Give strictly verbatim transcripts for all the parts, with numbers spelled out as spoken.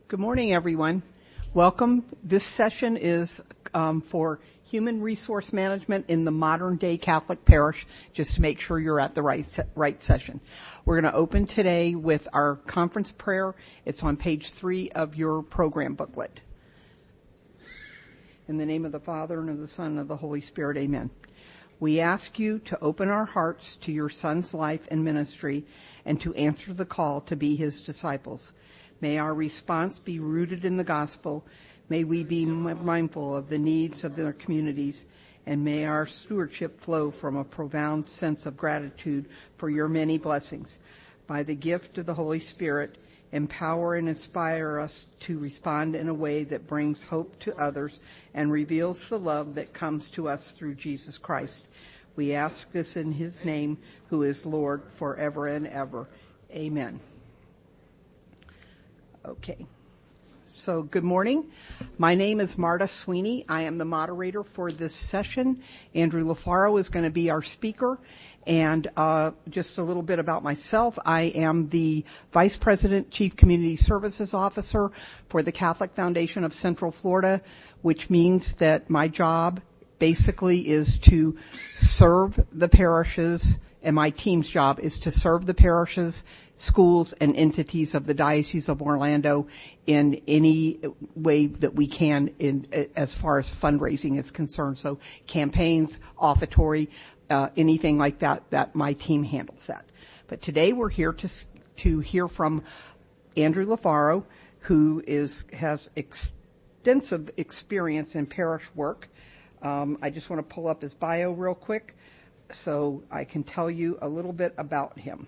Good morning, everyone. Welcome. This session is um, for human resource management in the modern day Catholic parish, just to make sure you're at the right se- right session. We're going to open today with our conference prayer. It's on page three of your program booklet. In the name of the Father, and of the Son, and of the Holy Spirit, amen. We ask you to open our hearts to your Son's life and ministry and to answer the call to be his disciples. May our response be rooted in the gospel. May we be mindful of the needs of their communities, and may our stewardship flow from a profound sense of gratitude for your many blessings. By the gift of the Holy Spirit, empower and inspire us to respond in a way that brings hope to others and reveals the love that comes to us through Jesus Christ. We ask this in his name, who is Lord forever and ever. Amen. Okay. So good morning. My name is Marta Sweeney. I am the moderator for this session. Andrew LaFaro is going to be our speaker. And uh just a little bit about myself. I am the Vice President, Chief Community Services Officer for the Catholic Foundation of Central Florida, which means that my job basically is to serve the parishes, and my team's job is to serve the parishes, schools, and entities of the Diocese of Orlando in any way that we can in as far as fundraising is concerned. So campaigns, offertory, uh anything like that, that my team handles that. But today we're here to to hear from Andrew LaFaro, who is has extensive experience in parish work. Um I just want to pull up his bio real quick so I can tell you a little bit about him.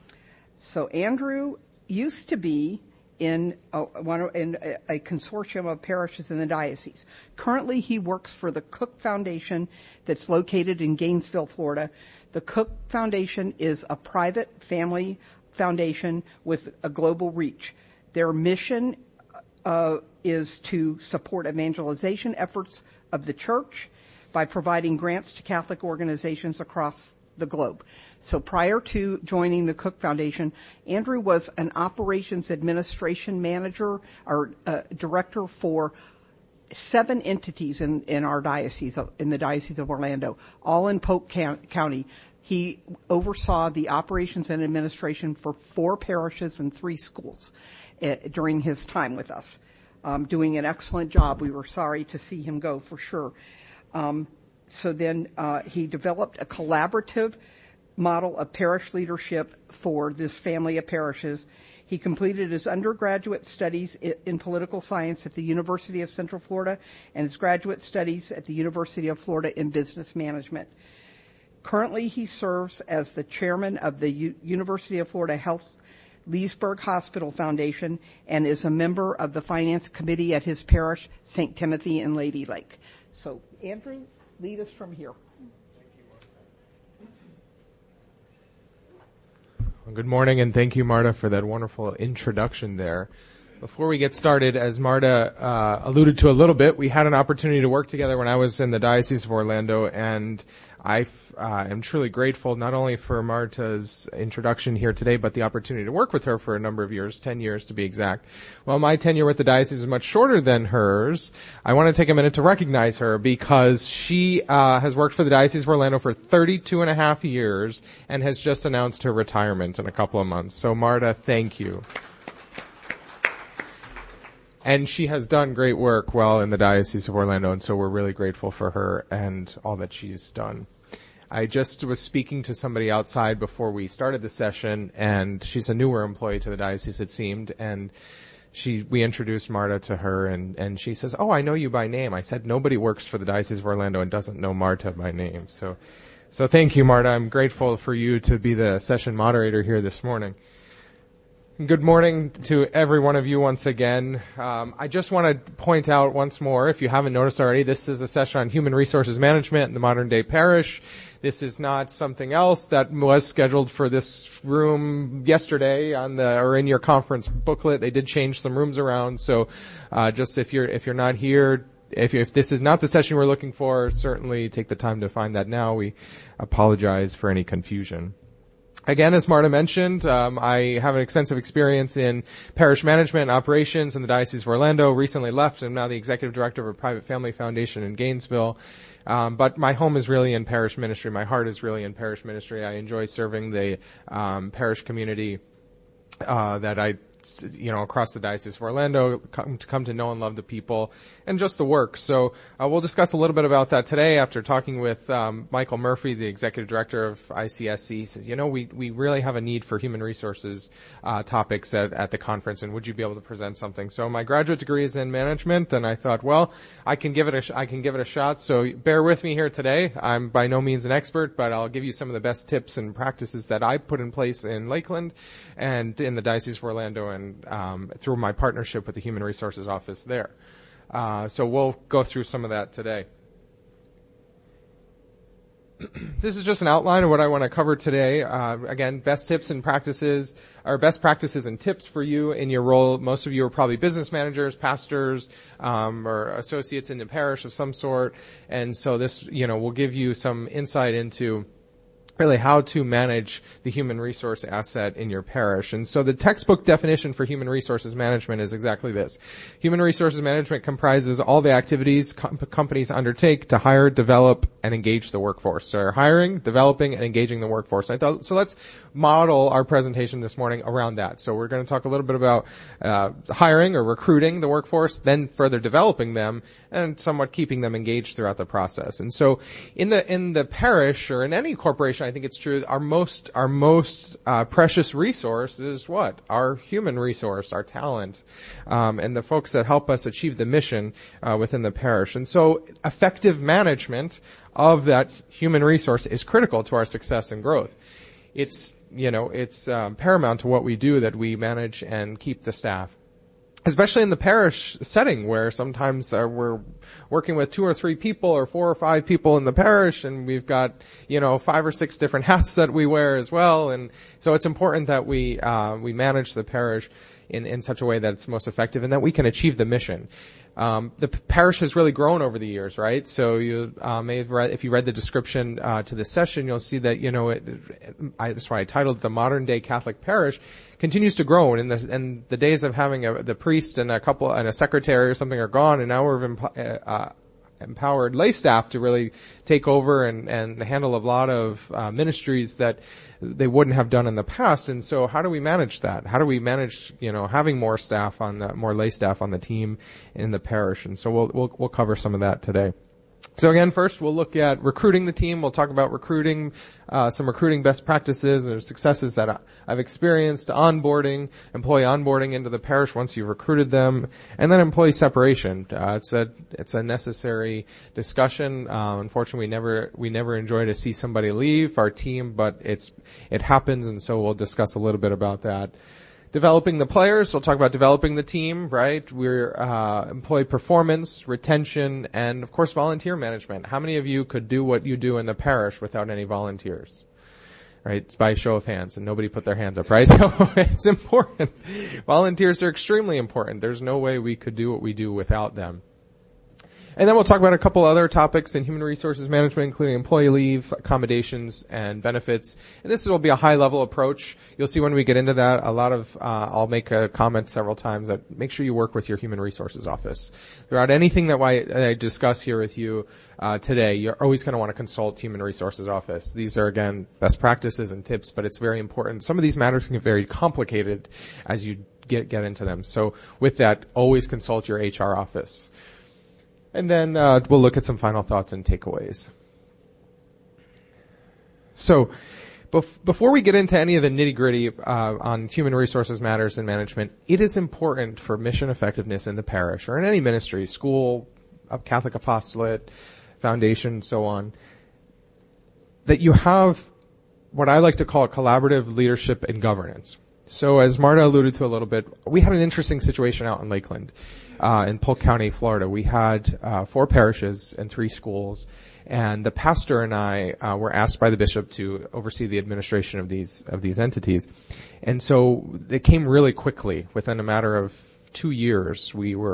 So Andrew used to be in a, one, in a, a consortium of parishes in the diocese. Currently, he works for the Cook Foundation that's located in Gainesville, Florida. The Cook Foundation is a private family foundation with a global reach. Their mission uh, is to support evangelization efforts of the church by providing grants to Catholic organizations across the globe. So prior to joining the Cook Foundation, Andrew was an operations administration manager or uh, director for seven entities in, in our diocese, in the Diocese of Orlando, all in Polk County. He oversaw the operations and administration for four parishes and three schools uh, during his time with us, um, doing an excellent job. We were sorry to see him go, for sure. Um, so then uh he developed a collaborative model of parish leadership for this family of parishes. He completed his undergraduate studies in political science at the University of Central Florida and his graduate studies at the University of Florida in business management. Currently, he serves as the chairman of the U- University of Florida Health Leesburg Hospital Foundation and is a member of the finance committee at his parish, Saint Timothy in Lady Lake. So, Andrew, lead us from here. Well, good morning, and thank you, Marta, for that wonderful introduction there. Before we get started, as Marta uh, alluded to a little bit, we had an opportunity to work together when I was in the Diocese of Orlando, and I uh, am truly grateful not only for Marta's introduction here today, but the opportunity to work with her for a number of years, ten years to be exact. While my tenure with the diocese is much shorter than hers, I want to take a minute to recognize her because she uh, has worked for the Diocese of Orlando for thirty-two and a half years and has just announced her retirement in a couple of months. So Marta, thank you. And she has done great work while in the Diocese of Orlando, and so we're really grateful for her and all that she's done. I just was speaking to somebody outside before we started the session, and she's a newer employee to the diocese, it seemed, and she, we introduced Marta to her, and, and she says, "Oh, I know you by name." I said, "Nobody works for the Diocese of Orlando and doesn't know Marta by name." So, so thank you, Marta. I'm grateful for you to be the session moderator here this morning. Good morning to every one of you once again. Um, I just want to point out once more, if you haven't noticed already, this is a session on human resources management in the modern day parish. This is not something else that was scheduled for this room yesterday on the, or in your conference booklet. They did change some rooms around. So, uh, just if you're, if you're not here, if, if this is not the session we're looking for, certainly take the time to find that now. We apologize for any confusion. Again, as Marta mentioned, um, I have an extensive experience in parish management and operations in the Diocese of Orlando. Recently left. I'm now the executive director of a private family foundation in Gainesville. Um, but my home is really in parish ministry. My heart is really in parish ministry. I enjoy serving the um, parish community uh, that I, you know, across the Diocese of Orlando, come to come to know and love the people and just the work. So uh, we'll discuss a little bit about that today after talking with um, Michael Murphy, the executive director of I C S C. He says, you know, we we really have a need for human resources uh topics at, at the conference, and would you be able to present something? So my graduate degree is in management, and I thought, well, I can give it a sh- I can give it a shot. So bear with me here today. I'm by no means an expert, but I'll give you some of the best tips and practices that I put in place in Lakeland and in the Diocese of Orlando, and um through my partnership with the Human Resources Office there. Uh, so we'll go through some of that today. This is just an outline of what I want to cover today. Uh, again, best tips and practices, or best practices and tips for you in your role. Most of you are probably business managers, pastors, um, or associates in the parish of some sort. And so this, you know, will give you some insight into really how to manage the human resource asset in your parish. And so the textbook definition for human resources management is exactly this. Human resources management comprises all the activities com- companies undertake to hire, develop, and engage the workforce. So they're hiring, developing, and engaging the workforce. I thought, so let's model our presentation this morning around that. So we're going to talk a little bit about uh, hiring or recruiting the workforce, then further developing them, and somewhat keeping them engaged throughout the process. And so in the in the parish or in any corporation, I think it's true, our most our most uh, precious resource is what? Our human resource, our talent, um, and the folks that help us achieve the mission uh, within the parish. And so effective management of that human resource is critical to our success and growth. It's, you know, it's um, paramount to what we do that we manage and keep the staff. Especially in the parish setting where sometimes uh, we're working with two or three people or four or five people in the parish, and we've got, you know, five or six different hats that we wear as well. And so it's important that we, uh, we manage the parish in, in such a way that it's most effective and that we can achieve the mission. Um, the parish has really grown over the years, right? So you uh, may have read, if you read the description uh, to this session, you'll see that, you know, it, I, that's why I titled it the Modern Day Catholic Parish continues to grow, and the, and the days of having a, the priest and a couple and a secretary or something are gone, and now we've emp- uh, empowered lay staff to really take over and, and handle a lot of uh, ministries that they wouldn't have done in the past. And so how do we manage that? How do we manage, you know, having more staff on the, more lay staff on the team in the parish? And so we'll, we'll, we'll cover some of that today. So again, first we'll look at recruiting the team. We'll talk about recruiting, uh, some recruiting best practices or successes that I've experienced, onboarding, employee onboarding into the parish once you've recruited them, and then employee separation. Uh, it's a, it's a necessary discussion. Uh, unfortunately, we never, we never enjoy to see somebody leave our team, but it's, it happens, and so we'll discuss a little bit about that. Developing the players, we'll talk about developing the team, right? We're, uh, employee performance, retention, and of course volunteer management. How many of you could do what you do in the parish without any volunteers? Right? By a show of hands, and nobody put their hands up, right? So it's important. Volunteers are extremely important. There's no way we could do what we do without them. And then we'll talk about a couple other topics in human resources management, including employee leave, accommodations, and benefits. And this will be a high-level approach. You'll see when we get into that, a lot of, uh, I'll make a comment several times that make sure you work with your human resources office. Throughout anything that I discuss here with you uh, today, you're always going to want to consult human resources office. These are, again, best practices and tips, but it's very important. Some of these matters can get very complicated as you get, get into them. So with that, always consult your H R office. And then uh, we'll look at some final thoughts and takeaways. So bef- before we get into any of the nitty-gritty uh, on human resources matters and management, it is important for mission effectiveness in the parish or in any ministry, school, Catholic apostolate, foundation, so on, that you have what I like to call collaborative leadership and governance. So as Marta alluded to a little bit, we had an interesting situation out in Lakeland. Uh, in Polk County, Florida. We had uh, four parishes and three schools, and the pastor and I uh, were asked by the bishop to oversee the administration of these of these entities. And so it came really quickly. Within a matter of two years, we were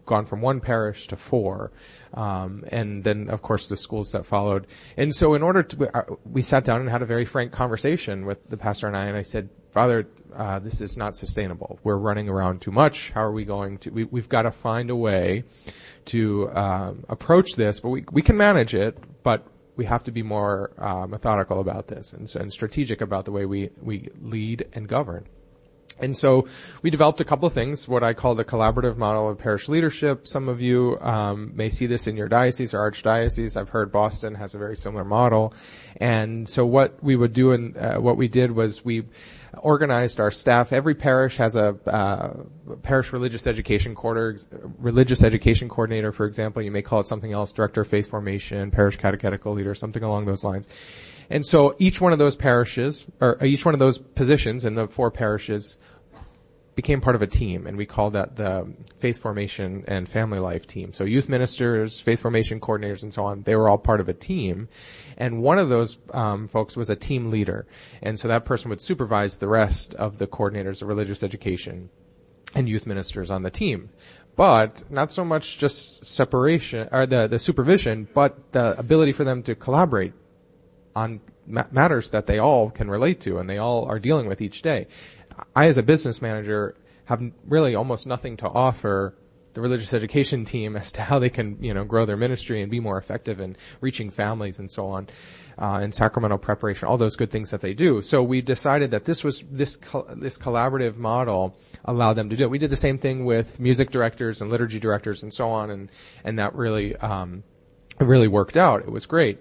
gone from one parish to four. Um, and then, of course, the schools that followed. And so in order to, uh, we sat down and had a very frank conversation with the pastor and I, and I said, Father, uh, this is not sustainable. We're running around too much. How are we going to, we, we've got to find a way to, um, approach this, but we, we can manage it, but we have to be more, uh, methodical about this and, and strategic about the way we, we lead and govern. And so we developed a couple of things, what I call the collaborative model of parish leadership. Some of you um, may see this in your diocese or archdiocese. I've heard Boston has a very similar model. And so what we would do and uh, what we did was we organized our staff. Every parish has a uh, parish religious education coordinator, religious education coordinator, for example. You may call it something else, director of faith formation, parish catechetical leader, something along those lines. And so each one of those parishes, or each one of those positions in the four parishes became part of a team, and we called that the faith formation and family life team. So youth ministers, faith formation coordinators, and so on, they were all part of a team. And one of those um, folks was a team leader. And so that person would supervise the rest of the coordinators of religious education and youth ministers on the team. But not so much just separation, or the, the supervision, but the ability for them to collaborate on ma- matters that they all can relate to and they all are dealing with each day. I, as a business manager, have really almost nothing to offer the religious education team as to how they can, you know, grow their ministry and be more effective in reaching families and so on, uh, and sacramental preparation, all those good things that they do. So we decided that this was, this, co- this collaborative model allowed them to do it. We did the same thing with music directors and liturgy directors and so on, and, and that really, um, it really worked out. It was great.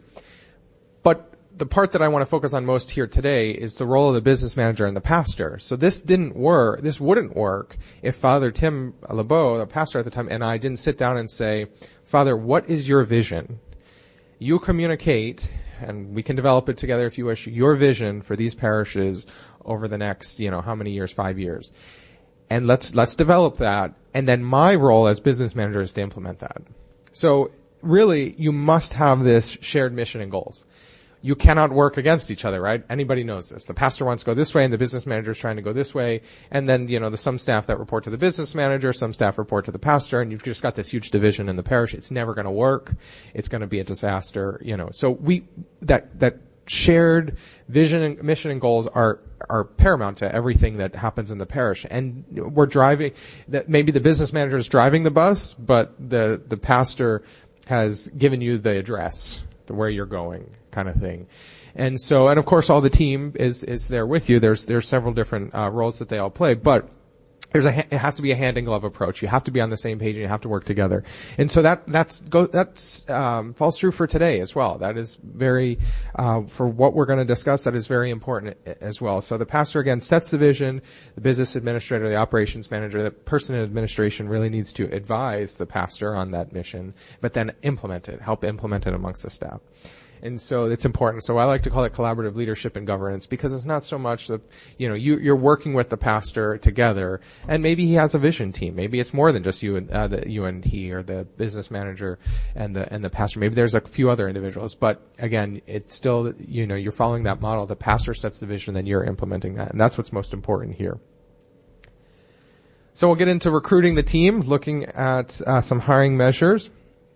But the part that I want to focus on most here today is the role of the business manager and the pastor. So this didn't work, this wouldn't work if Father Tim LeBeau, the pastor at the time, and I didn't sit down and say, Father, what is your vision? You communicate, and we can develop it together if you wish, your vision for these parishes over the next, you know, how many years, five years. And let's, let's develop that. And then my role as business manager is to implement that. So really, you must have this shared mission and goals. You cannot work against each other, right? Anybody knows this. The pastor wants to go this way and the business manager is trying to go this way. And then, you know, there's some staff that report to the business manager, some staff report to the pastor, and you've just got this huge division in the parish. It's never going to work. It's going to be a disaster, you know. So we, that, that shared vision and mission and goals are, are paramount to everything that happens in the parish. And we're driving, that maybe the business manager is driving the bus, but the, the pastor has given you the address to where you're going, kind of thing. And so, and of course all the team is, is there with you. There's, there's several different, uh, roles that they all play, but there's a, it has to be a hand in glove approach. You have to be on the same page and you have to work together. And so that, that's, go, that's, um, falls true for today as well. That is very, uh, for what we're going to discuss, that is very important as well. So the pastor again sets the vision, the business administrator, the operations manager, the person in administration really needs to advise the pastor on that mission, but then implement it, help implement it amongst the staff. And so it's important. So I like to call it collaborative leadership and governance because it's not so much that, you know, you, you're working with the pastor together and maybe he has a vision team. Maybe it's more than just you and, uh, the, you and he or the business manager and the, and the pastor. Maybe there's a few other individuals, but again, it's still, you know, you're following that model. The pastor sets the vision, then you're implementing that. And that's what's most important here. So we'll get into recruiting the team, looking at, uh, some hiring measures.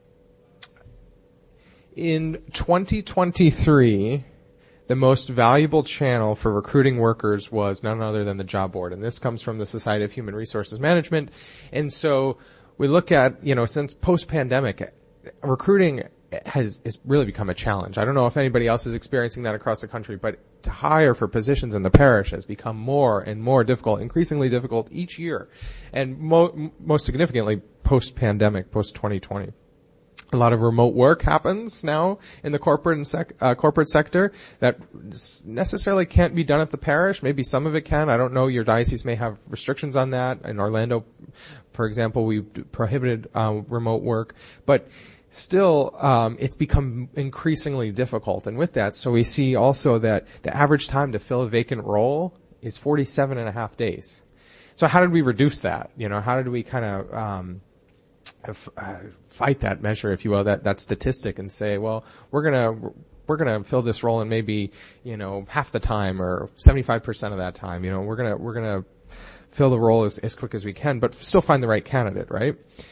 In twenty twenty-three, the most valuable channel for recruiting workers was none other than the job board. And this comes from the Society of Human Resources Management. And so we look at, you know, since post-pandemic, recruiting has, has really become a challenge. I don't know if anybody else is experiencing that across the country, but to hire for positions in the parish has become more and more difficult, increasingly difficult each year. And mo- most significantly, post-pandemic, post-twenty twenty. A lot of remote work happens now in the corporate and sec, uh, corporate sector that necessarily can't be done at the parish. Maybe some of it can. I don't know. Your diocese may have restrictions on that. In Orlando, for example, we prohibited uh, remote work, but still, um, it's become increasingly difficult. And with that, so we see also that the average time to fill a vacant role is forty-seven and a half days. So how did we reduce that? You know, how did we kind of, um, Uh, fight that measure, if you will, that, that statistic and say, well, we're gonna, we're gonna fill this role in maybe, you know, half the time or seventy-five percent of that time, you know, we're gonna, we're gonna fill the role as, as quick as we can, but still find the right candidate, right?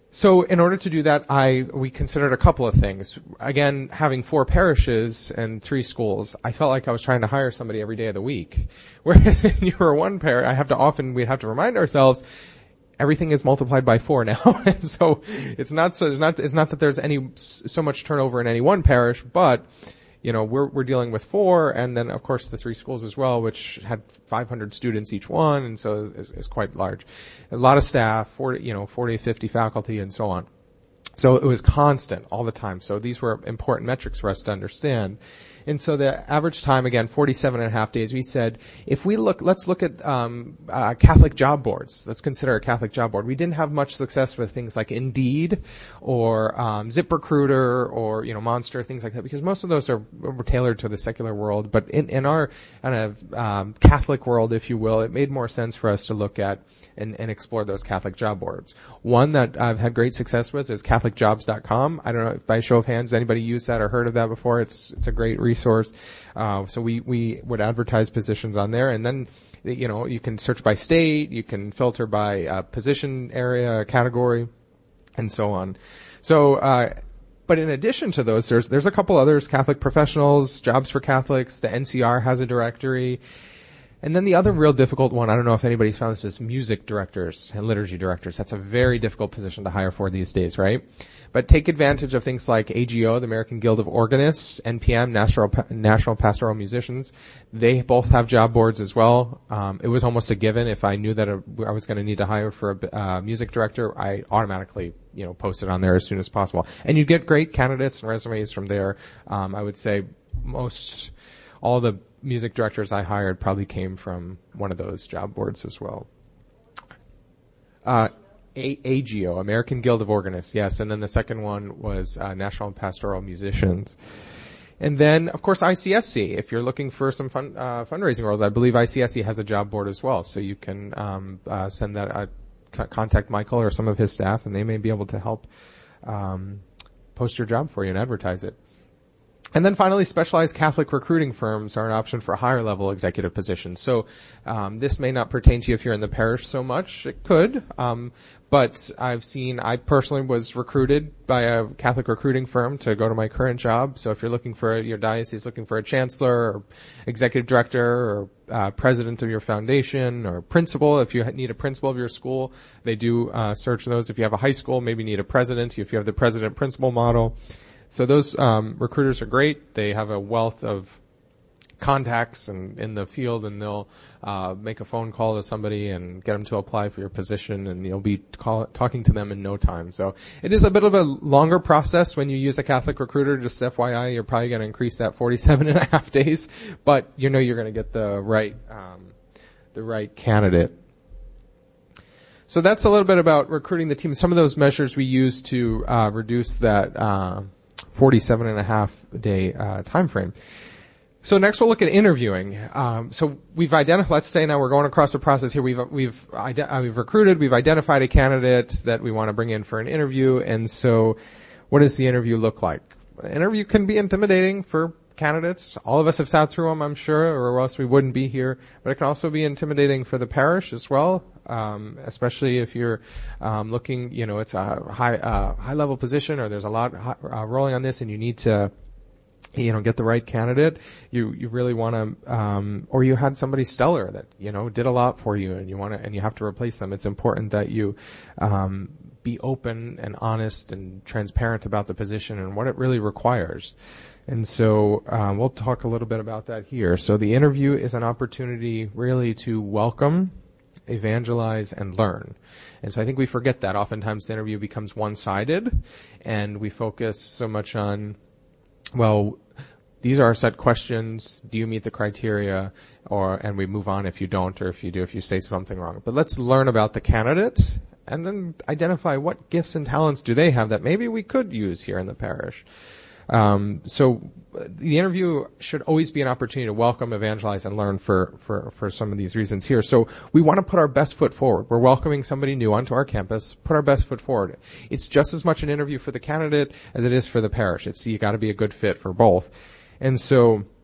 So in order to do that, I, we considered a couple of things. Again, having four parishes and three schools, I felt like I was trying to hire somebody every day of the week. Whereas if you were one parish, I have to often, we'd have to remind ourselves, everything is multiplied by four now. And so it's not so, it's not, it's not that there's any, so much turnover in any one parish, but, you know, we're, we're dealing with four, and then of course the three schools as well, which had five hundred students each one, and so is, is quite large. A lot of staff, forty, you know, forty, fifty faculty, and so on. So it was constant all the time. So these were important metrics for us to understand. And so the average time, again, forty-seven and a half days. We said, if we look, let's look at um uh Catholic job boards. Let's consider a Catholic job board. We didn't have much success with things like Indeed or um ZipRecruiter or, you know, Monster, things like that, because most of those are were tailored to the secular world. But in, in our kind of um Catholic world, if you will, it made more sense for us to look at and, and explore those Catholic job boards. One that I've had great success with is Catholic Jobs dot com. I don't know if by show of hands anybody used that or heard of that before. It's it's a great resource. Uh, so we we would advertise positions on there, and then you know you can search by state, you can filter by uh, position area, category, and so on. So, uh, but in addition to those, there's there's a couple others: Catholic Professionals, Jobs for Catholics. The N C R has a directory. And then the other real difficult one, I don't know if anybody's found this, is music directors and liturgy directors. That's a very difficult position to hire for these days, right? But take advantage of things like A G O, the American Guild of Organists, N P M, National National Pastoral Musicians. They both have job boards as well. Um, it was almost a given. If I knew that a, I was going to need to hire for a uh, music director, I automatically, you know, post it on there as soon as possible. And you get great candidates and resumes from there. Um, I would say most, all the music directors I hired probably came from one of those job boards as well. Uh, A- AGO, American Guild of Organists, yes. And then the second one was uh, National Pastoral Musicians. And then, of course, I C S C. If you're looking for some fun, uh, fundraising roles, I believe I C S C has a job board as well. So you can um, uh, send that, uh, c- contact Michael or some of his staff, and they may be able to help um, post your job for you and advertise it. And then finally, specialized Catholic recruiting firms are an option for higher level executive positions. So, um, this may not pertain to you if you're in the parish so much. It could. Um, but I've seen, I personally was recruited by a Catholic recruiting firm to go to my current job. So if you're looking for, your diocese looking for a chancellor or executive director or, uh, president of your foundation or principal, if you need a principal of your school, they do, uh, search those. If you have a high school, maybe need a president. If you have the president principal model. So those um recruiters are great. They have a wealth of contacts and in the field, and they'll uh make a phone call to somebody and get them to apply for your position, and you'll be call, talking to them in no time. So it is a bit of a longer process when you use a Catholic recruiter. Just F Y I, you're probably going to increase that forty-seven and a half days, but you know you're going to get the right um the right candidate. So that's a little bit about recruiting the team. Some of those measures we use to uh reduce that uh forty-seven and a half day uh time frame. So next we'll look at interviewing. Um so we've identified, let's say now we're going across the process here. We've we've ide- uh, we've recruited, we've identified a candidate that we want to bring in for an interview. And so what does the interview look like? An interview can be intimidating for candidates. All of us have sat through them, I'm sure, or else we wouldn't be here. But it can also be intimidating for the parish as well, um, especially if you're um, looking, you know, it's a high uh, high level position, or there's a lot uh, rolling on this, and you need to, you know, get the right candidate. You you really want to, um, or you had somebody stellar that, you know, did a lot for you, and you want to, and you have to replace them. It's important that you um, be open and honest and transparent about the position and what it really requires. And so um, we'll talk a little bit about that here. So the interview is an opportunity really to welcome, evangelize, and learn. And so I think we forget that. Oftentimes the interview becomes one-sided, and we focus so much on, well, these are our set questions. Do you meet the criteria? Or, and we move on if you don't, or if you do, if you say something wrong. But let's learn about the candidate and then identify what gifts and talents do they have that maybe we could use here in the parish. Um, so the interview should always be an opportunity to welcome, evangelize, and learn for, for, for some of these reasons here. So we want to put our best foot forward. We're welcoming somebody new onto our campus. Put our best foot forward. It's just as much an interview for the candidate as it is for the parish. It's, you got to be a good fit for both. And so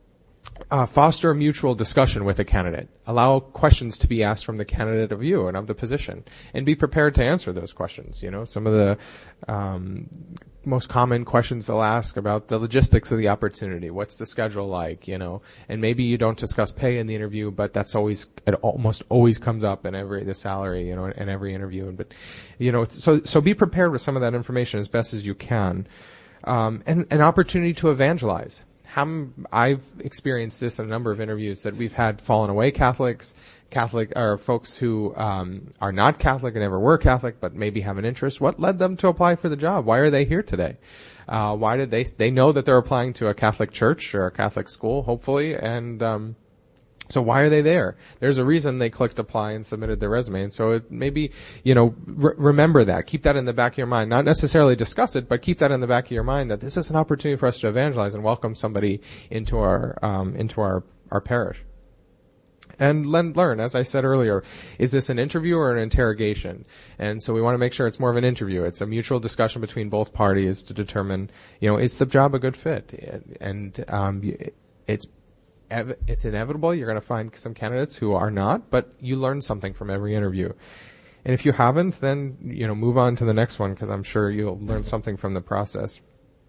Uh, foster a mutual discussion with a candidate. Allow questions to be asked from the candidate of you and of the position, and be prepared to answer those questions. You know, some of the um, most common questions they'll ask about the logistics of the opportunity. What's the schedule like? You know, and maybe you don't discuss pay in the interview, but that's always, it almost always comes up in every, the salary, you know, in every interview. But, you know, so, so be prepared with some of that information as best as you can. Um, and an opportunity to evangelize. How, I've experienced this in a number of interviews that we've had fallen away Catholics, Catholic, or folks who, um, are not Catholic and never were Catholic, but maybe have an interest. What led them to apply for the job? Why are they here today? Uh, why did they, they know that they're applying to a Catholic church or a Catholic school, hopefully, and, um, so why are they there? There's a reason they clicked apply and submitted their resume. And so it maybe, you know, re- remember that. Keep that in the back of your mind. Not necessarily discuss it, but keep that in the back of your mind that this is an opportunity for us to evangelize and welcome somebody into our, um, into our, our parish. And learn, as I said earlier, is this an interview or an interrogation? And so we want to make sure it's more of an interview. It's a mutual discussion between both parties to determine, you know, is the job a good fit? And, um, it's, It's inevitable. You're going to find some candidates who are not, but you learn something from every interview. And if you haven't, then, you know, move on to the next one, because I'm sure you'll learn something from the process.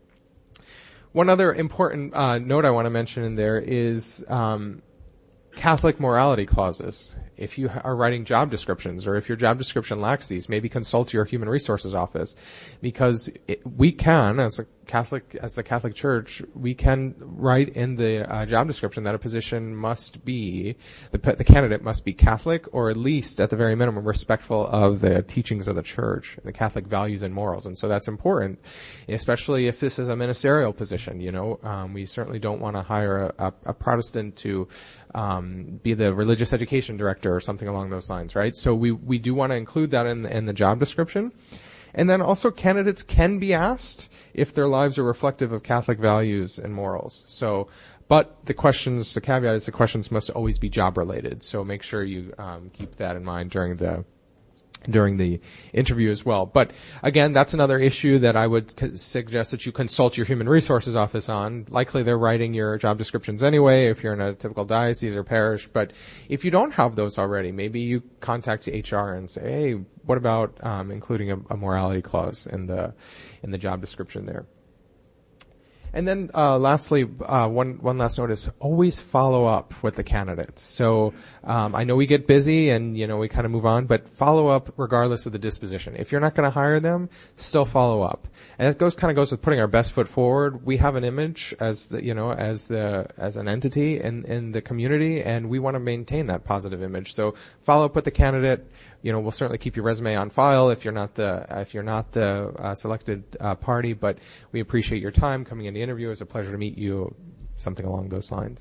One other important uh, note I want to mention in there is um, Catholic morality clauses. If you are writing job descriptions, or if your job description lacks these, maybe consult your human resources office, because it, we can, as a Catholic, as the Catholic Church, we can write in the uh, job description that a position must be, the, the candidate must be Catholic, or at least, at the very minimum, respectful of the teachings of the Church, the Catholic values and morals. And so that's important, especially if this is a ministerial position. You know, um, we certainly don't want to hire a, a, a Protestant to um, be the religious education director or something along those lines, right? So we we do want to include that in, in the job description. And then also candidates can be asked if their lives are reflective of Catholic values and morals. So, but the questions, the caveat is the questions must always be job related. So make sure you um, keep that in mind during the during the interview as well. But again, that's another issue that I would c- suggest that you consult your human resources office on. Likely they're writing your job descriptions anyway if you're in a typical diocese or parish. But if you don't have those already, maybe you contact H R and say, hey, what about um, including a, a morality clause in the in the job description there? And then, uh, lastly, uh, one, one last note is always follow up with the candidate. So, um, I know we get busy and, you know, we kind of move on, but follow up regardless of the disposition. If you're not going to hire them, still follow up. And it goes, kind of goes with putting our best foot forward. We have an image as the, you know, as the, as an entity in, in the community, and we want to maintain that positive image. So follow up with the candidate. You know, we'll certainly keep your resume on file if you're not the, if you're not the, uh, selected, uh, party, but we appreciate your time coming in the interview. It's a pleasure to meet you, something along those lines.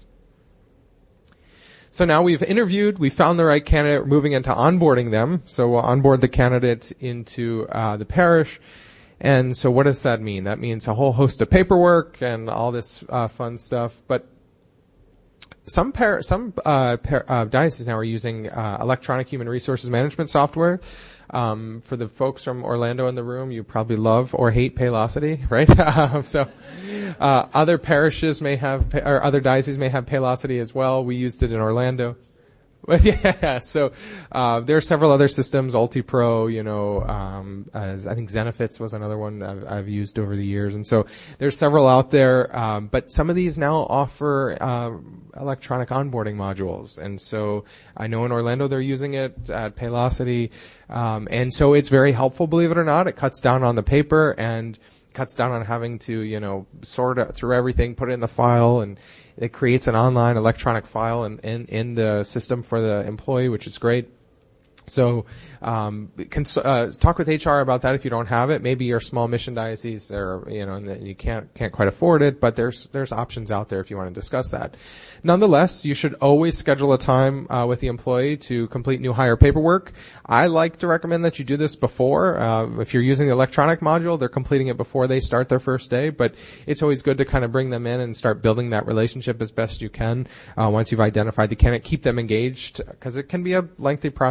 So now we've interviewed, we found the right candidate, we're moving into onboarding them. So we'll onboard the candidates into, uh, the parish. And so what does that mean? That means a whole host of paperwork and all this, uh, fun stuff, but Some par- some uh, par- uh, dioceses now are using uh, electronic human resources management software. Um, for the folks from Orlando in the room, you probably love or hate Paylocity, right? um, so uh, other parishes may have, or other dioceses may have Paylocity as well. We used it in Orlando. But yeah, so uh there are several other systems, UltiPro, you know, um as I think Zenefits was another one I've, I've used over the years, and so there's several out there. Um but some of these now offer uh, electronic onboarding modules, and so I know in Orlando they're using it at Paylocity, um and so it's very helpful, believe it or not. It cuts down on the paper and cuts down on having to, you know, sort it through everything, put it in the file, and it creates an online electronic file in, in, in the system for the employee, which is great. So, um, cons- uh, talk with H R about that if you don't have it. Maybe you're a small mission diocese, or, you know, and you can't, can't quite afford it, but there's, there's options out there if you want to discuss that. Nonetheless, you should always schedule a time, uh, with the employee to complete new hire paperwork. I like to recommend that you do this before. Uh, if you're using the electronic module, they're completing it before they start their first day, but it's always good to kind of bring them in and start building that relationship as best you can, uh, once you've identified the candidate. Keep them engaged, because it can be a lengthy process. You've got to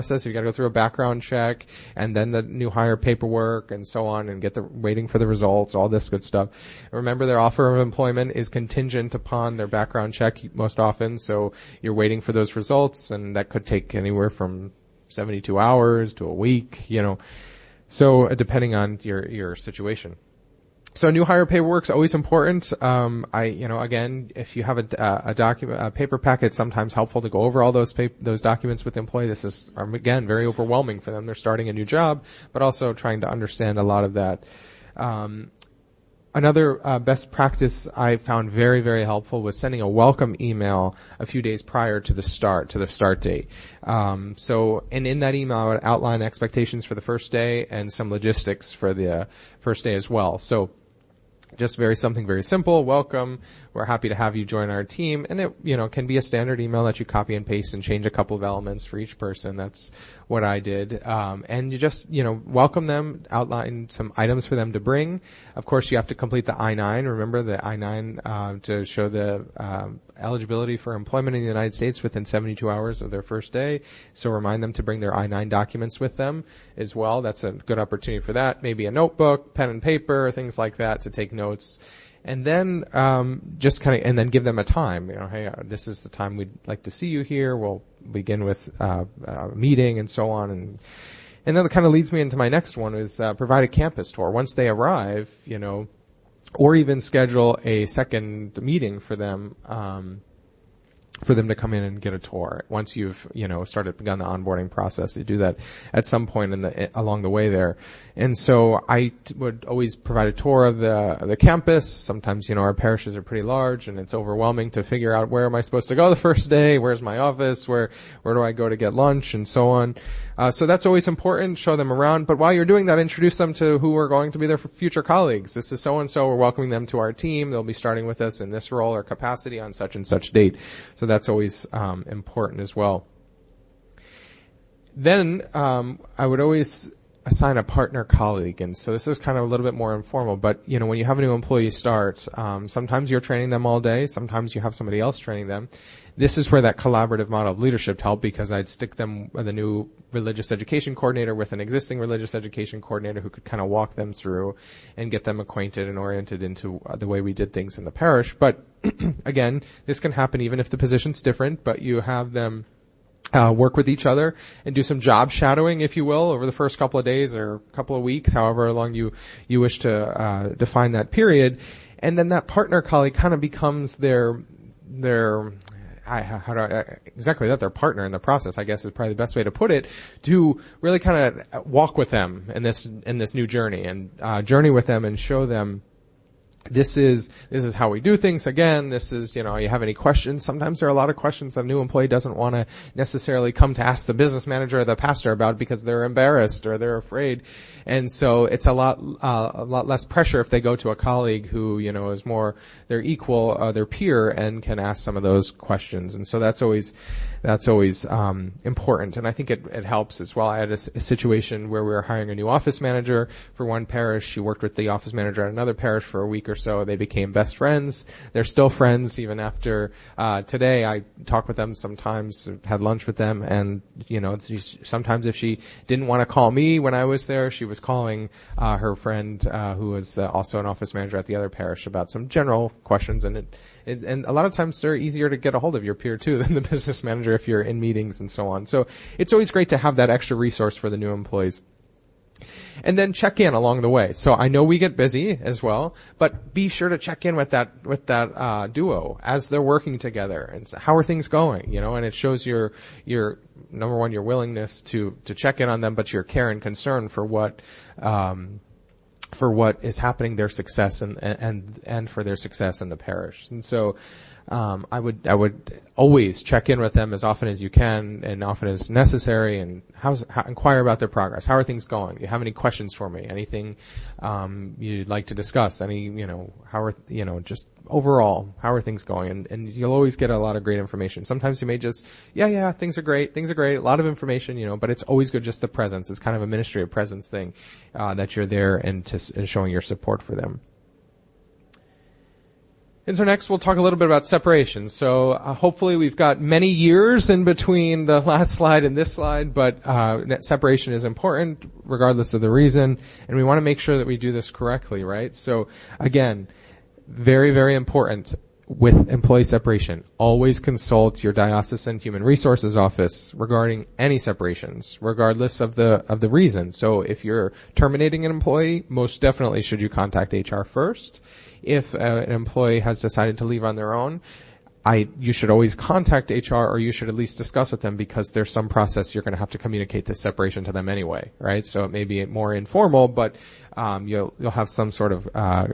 to go through a background check and then the new hire paperwork and so on and get the, waiting for the results, all this good stuff. Remember, their offer of employment is contingent upon their background check most often, so you're waiting for those results, and that could take anywhere from seventy-two hours to a week, you know. So, uh, depending on your, your situation. So new hire paperwork is always important. Um, I, you know, again, if you have a, uh, a document, a paper packet, it's sometimes helpful to go over all those pap- those documents with the employee. This is, um, again, very overwhelming for them. They're starting a new job, but also trying to understand a lot of that. Um, another, uh, best practice I found very, very helpful was sending a welcome email a few days prior to the start, to the start date. Um, so, and in that email, I would outline expectations for the first day and some logistics for the uh, first day as well. So, just very something very simple. Welcome. We're happy to have you join our team. And it, you know, can be a standard email that you copy and paste and change a couple of elements for each person. That's what I did. Um, and you just, you know, welcome them, outline some items for them to bring. Of course, you have to complete the I nine. Remember the I nine, uh, to show the, um, eligibility for employment in the United States within seventy-two hours of their first day. So remind them to bring their I nine documents with them as well. That's a good opportunity for that. Maybe a notebook, pen and paper, things like that to take notes. And then, um, just kind of, and then give them a time, you know, hey, uh, this is the time we'd like to see you here. We'll begin with, uh, a meeting and so on. And, and then that kind of leads me into my next one is, uh, provide a campus tour. Once they arrive, you know, or even schedule a second meeting for them, um, for them to come in and get a tour. Once you've, you know, started, begun the onboarding process, you do that at some point in the, along the way there. And so I t- would always provide a tour of the, the campus. Sometimes, you know, our parishes are pretty large and it's overwhelming to figure out where am I supposed to go the first day? Where's my office? Where, where do I go to get lunch and so on? Uh, so that's always important. Show them around. But while you're doing that, introduce them to who are going to be their future colleagues. This is so and so. We're welcoming them to our team. They'll be starting with us in this role or capacity on such and such date. So that's always, um, important as well. Then, um, I would always assign a partner colleague. And so this is kind of a little bit more informal, but you know, when you have a new employee start, um, sometimes you're training them all day. Sometimes you have somebody else training them. This is where that collaborative model of leadership helped, because I'd stick them with a new religious education coordinator with an existing religious education coordinator who could kind of walk them through and get them acquainted and oriented into the way we did things in the parish. But again, this can happen even if the position's different, but you have them Uh, work with each other and do some job shadowing, if you will, over the first couple of days or couple of weeks, however long you, you wish to, uh, define that period. And then that partner colleague kind of becomes their, their, I, how do I, exactly that, their partner in the process, I guess is probably the best way to put it, to really kind of walk with them in this, in this new journey and, uh, journey with them and show them This is, this is how we do things. Again, this is, you know, you have any questions? Sometimes there are a lot of questions that a new employee doesn't want to necessarily come to ask the business manager or the pastor about because they're embarrassed or they're afraid. And so it's a lot, uh, a lot less pressure if they go to a colleague who, you know, is more their equal, uh, their peer and can ask some of those questions. And so that's always, that's always, um, important. And I think it, it helps as well. I had a, a situation where we were hiring a new office manager for one parish. She worked with the office manager at another parish for a week or so. They became best friends. They're still friends even after, uh, today. I talk with them sometimes, had lunch with them, and, you know, sometimes if she didn't want to call me when I was there, she was calling, uh, her friend, uh, who was uh, also an office manager at the other parish about some general questions. And it, it, and a lot of times they're easier to get a hold of your peer too than the business manager if you're in meetings and so on. So it's always great to have that extra resource for the new employees. And then check in along the way. So I know we get busy as well, but be sure to check in with that, with that, uh, duo as they're working together. And so how are things going? You know, and it shows your, your, number one, your willingness to, to check in on them, but your care and concern for what, um, for what is happening, their success and, and, and for their success in the parish. And so, Um, I would, I would always check in with them as often as you can and often as necessary, and how's, how, inquire about their progress. How are things going? Do you have any questions for me? Anything, um, you'd like to discuss? Any, you know, how are, you know, just overall, how are things going? And, and you'll always get a lot of great information. Sometimes you may just, yeah, yeah, things are great, things are great, a lot of information, you know, but it's always good just the presence. It's kind of a ministry of presence thing, uh, that you're there and to, and showing your support for them. And so next we'll talk a little bit about separation. So uh, hopefully we've got many years in between the last slide and this slide, but uh separation is important regardless of the reason, and we want to make sure that we do this correctly, right? So again, very, very important with employee separation. Always consult your diocesan human resources office regarding any separations, regardless of the of the reason. So if you're terminating an employee, most definitely should you contact H R first. If uh, an employee has decided to leave on their own, I, you should always contact H R, or you should at least discuss with them, because there's some process you're going to have to communicate this separation to them anyway, right? So it may be more informal, but um, you'll you'll have some sort of uh,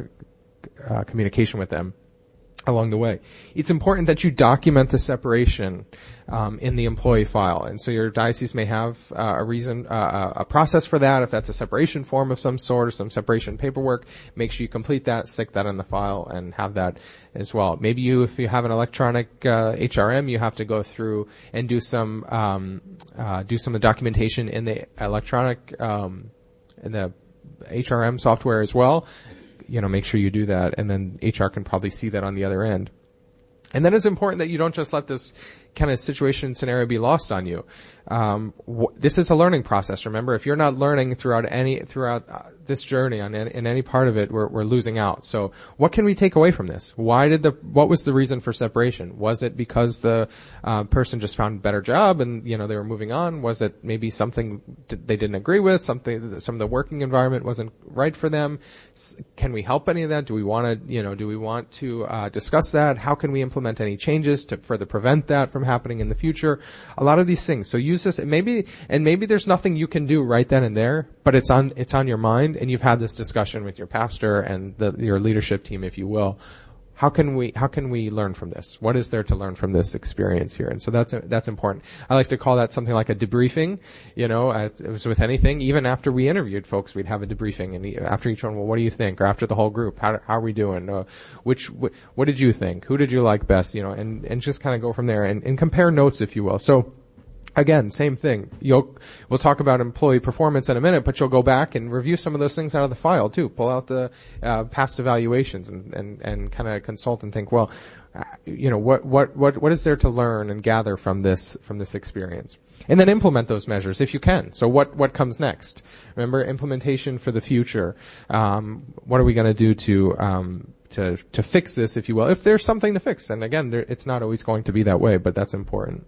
uh communication with them along the way. It's important that you document the separation um, in the employee file, and so your diocese may have uh, a reason, uh, a process for that. If that's a separation form of some sort or some separation paperwork, make sure you complete that, stick that in the file, and have that as well. Maybe you, if you have an electronic uh, H R M, you have to go through and do some um, uh, do some of the documentation in the electronic um, in the H R M software as well. You know, make sure you do that, and then H R can probably see that on the other end. And then it's important that you don't just let this kind of situation scenario be lost on you. Um, wh- this is a learning process. Remember, if you're not learning throughout any throughout uh, this journey on any, in any part of it, we're, we're losing out. So, what can we take away from this? Why did the what was the reason for separation? Was it because the uh, person just found a better job and you know they were moving on? Was it maybe something d- they didn't agree with? Something some of the working environment wasn't right for them? S- can we help any of that? Do we want to you know do we want to uh, discuss that? How can we implement any changes to further prevent that from happening in the future? A lot of these things. So use this, and maybe, and maybe there's nothing you can do right then and there, but it's on, it's on your mind, and you've had this discussion with your pastor and the, your leadership team, if you will. How can we, how can we learn from this? What is there to learn from this experience here? And so that's, that's important. I like to call that something like a debriefing. You know, it was with anything. Even after we interviewed folks, we'd have a debriefing, and after each one, well, what do you think? Or after the whole group, how, how are we doing? Uh, which, wh- what did you think? Who did you like best? You know, and, and just kind of go from there and, and compare notes, if you will. So, again, same thing. You'll, we'll talk about employee performance in a minute, but you'll go back and review some of those things out of the file too. Pull out the, uh, past evaluations and, and, and kind of consult and think, well, uh, you know, what, what, what, what is there to learn and gather from this, from this experience? And then implement those measures if you can. So what, what comes next? Remember, implementation for the future. Um, what are we going to do to, um, to, to fix this, if you will, if there's something to fix? And again, there, it's not always going to be that way, but that's important.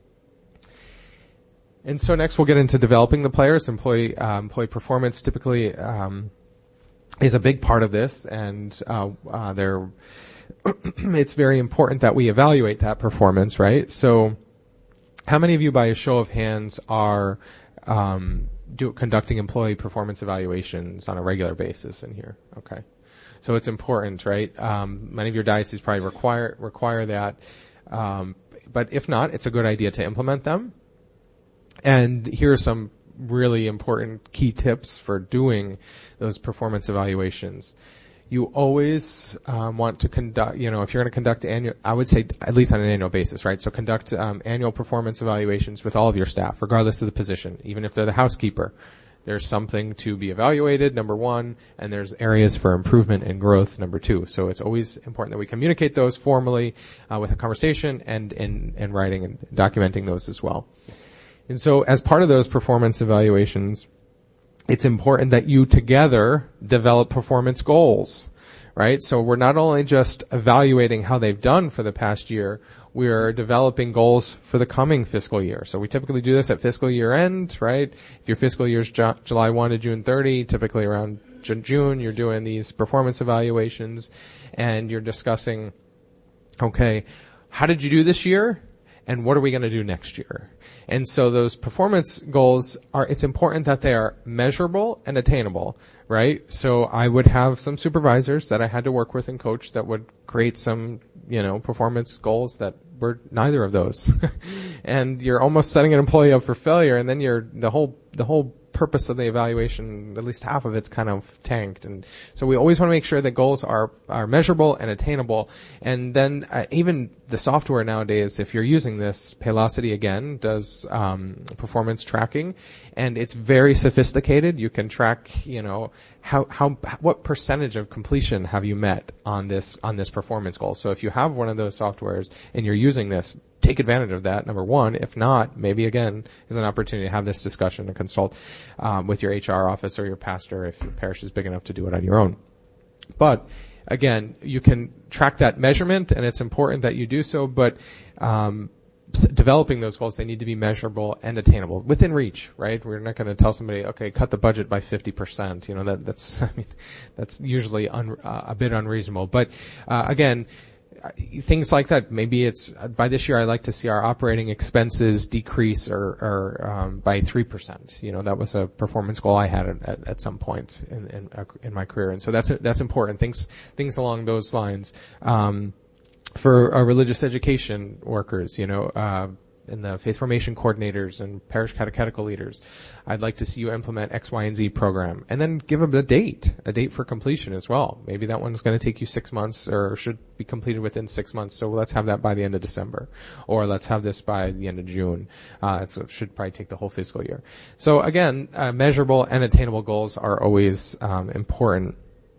And so next we'll get into developing the players. Employee, uh, employee performance typically, um, is a big part of this, and, uh, uh, they're, it's very important that we evaluate that performance, right? So, how many of you, by a show of hands, are, um, do, conducting employee performance evaluations on a regular basis in here? Okay. So it's important, right? Um, many of your dioceses probably require, require that. Um, but if not, it's a good idea to implement them. And here are some really important key tips for doing those performance evaluations. You always um, want to conduct, you know, if you're going to conduct annual, I would say at least on an annual basis, right? So conduct um, annual performance evaluations with all of your staff, regardless of the position, even if they're the housekeeper. There's something to be evaluated, number one, and there's areas for improvement and growth, number two. So it's always important that we communicate those formally uh, with a conversation and in, in writing and documenting those as well. And so as part of those performance evaluations, it's important that you together develop performance goals, right? So we're not only just evaluating how they've done for the past year, we are developing goals for the coming fiscal year. So we typically do this at fiscal year end, right? If your fiscal year is Ju- July first to June thirtieth, typically around J- June, you're doing these performance evaluations, and you're discussing, okay, how did you do this year? And what are we going to do next year? And so those performance goals are, it's important that they are measurable and attainable, right? So I would have some supervisors that I had to work with and coach that would create some, you know, performance goals that were neither of those. And you're almost setting an employee up for failure, and then you're, the whole, the whole purpose of the evaluation, at least half of it's kind of tanked. And so we always want to make sure that goals are, are measurable and attainable. And then uh, even the software nowadays, if you're using this, Paylocity again does um, performance tracking, and it's very sophisticated. You can track, you know, how how what percentage of completion have you met on this on this performance goal. So if you have one of those softwares and you're using this, take advantage of that, number one. If not, maybe again is an opportunity to have this discussion and consult um, with your H R office or your pastor if your parish is big enough to do it on your own. But again, you can track that measurement, and it's important that you do so, but um developing those goals, they need to be measurable and attainable, within reach, right? We're not going to tell somebody, okay, cut the budget by fifty percent. You know, that, that's, I mean, that's usually un, uh, a bit unreasonable. But, uh, again, things like that, maybe it's, by this year I'd like to see our operating expenses decrease or, or, um, by three percent. You know, that was a performance goal I had at, at some point in, in, in my career. And so that's, that's important. Things, things along those lines. Um, For our religious education workers, you know, uh, and the faith formation coordinators and parish catechetical leaders, I'd like to see you implement X, Y, and Z program, and then give them a date, a date for completion as well. Maybe that one's going to take you six months or should be completed within six months. So let's have that by the end of December, or let's have this by the end of June. Uh, so it should probably take the whole fiscal year. So again, uh, measurable and attainable goals are always um, important.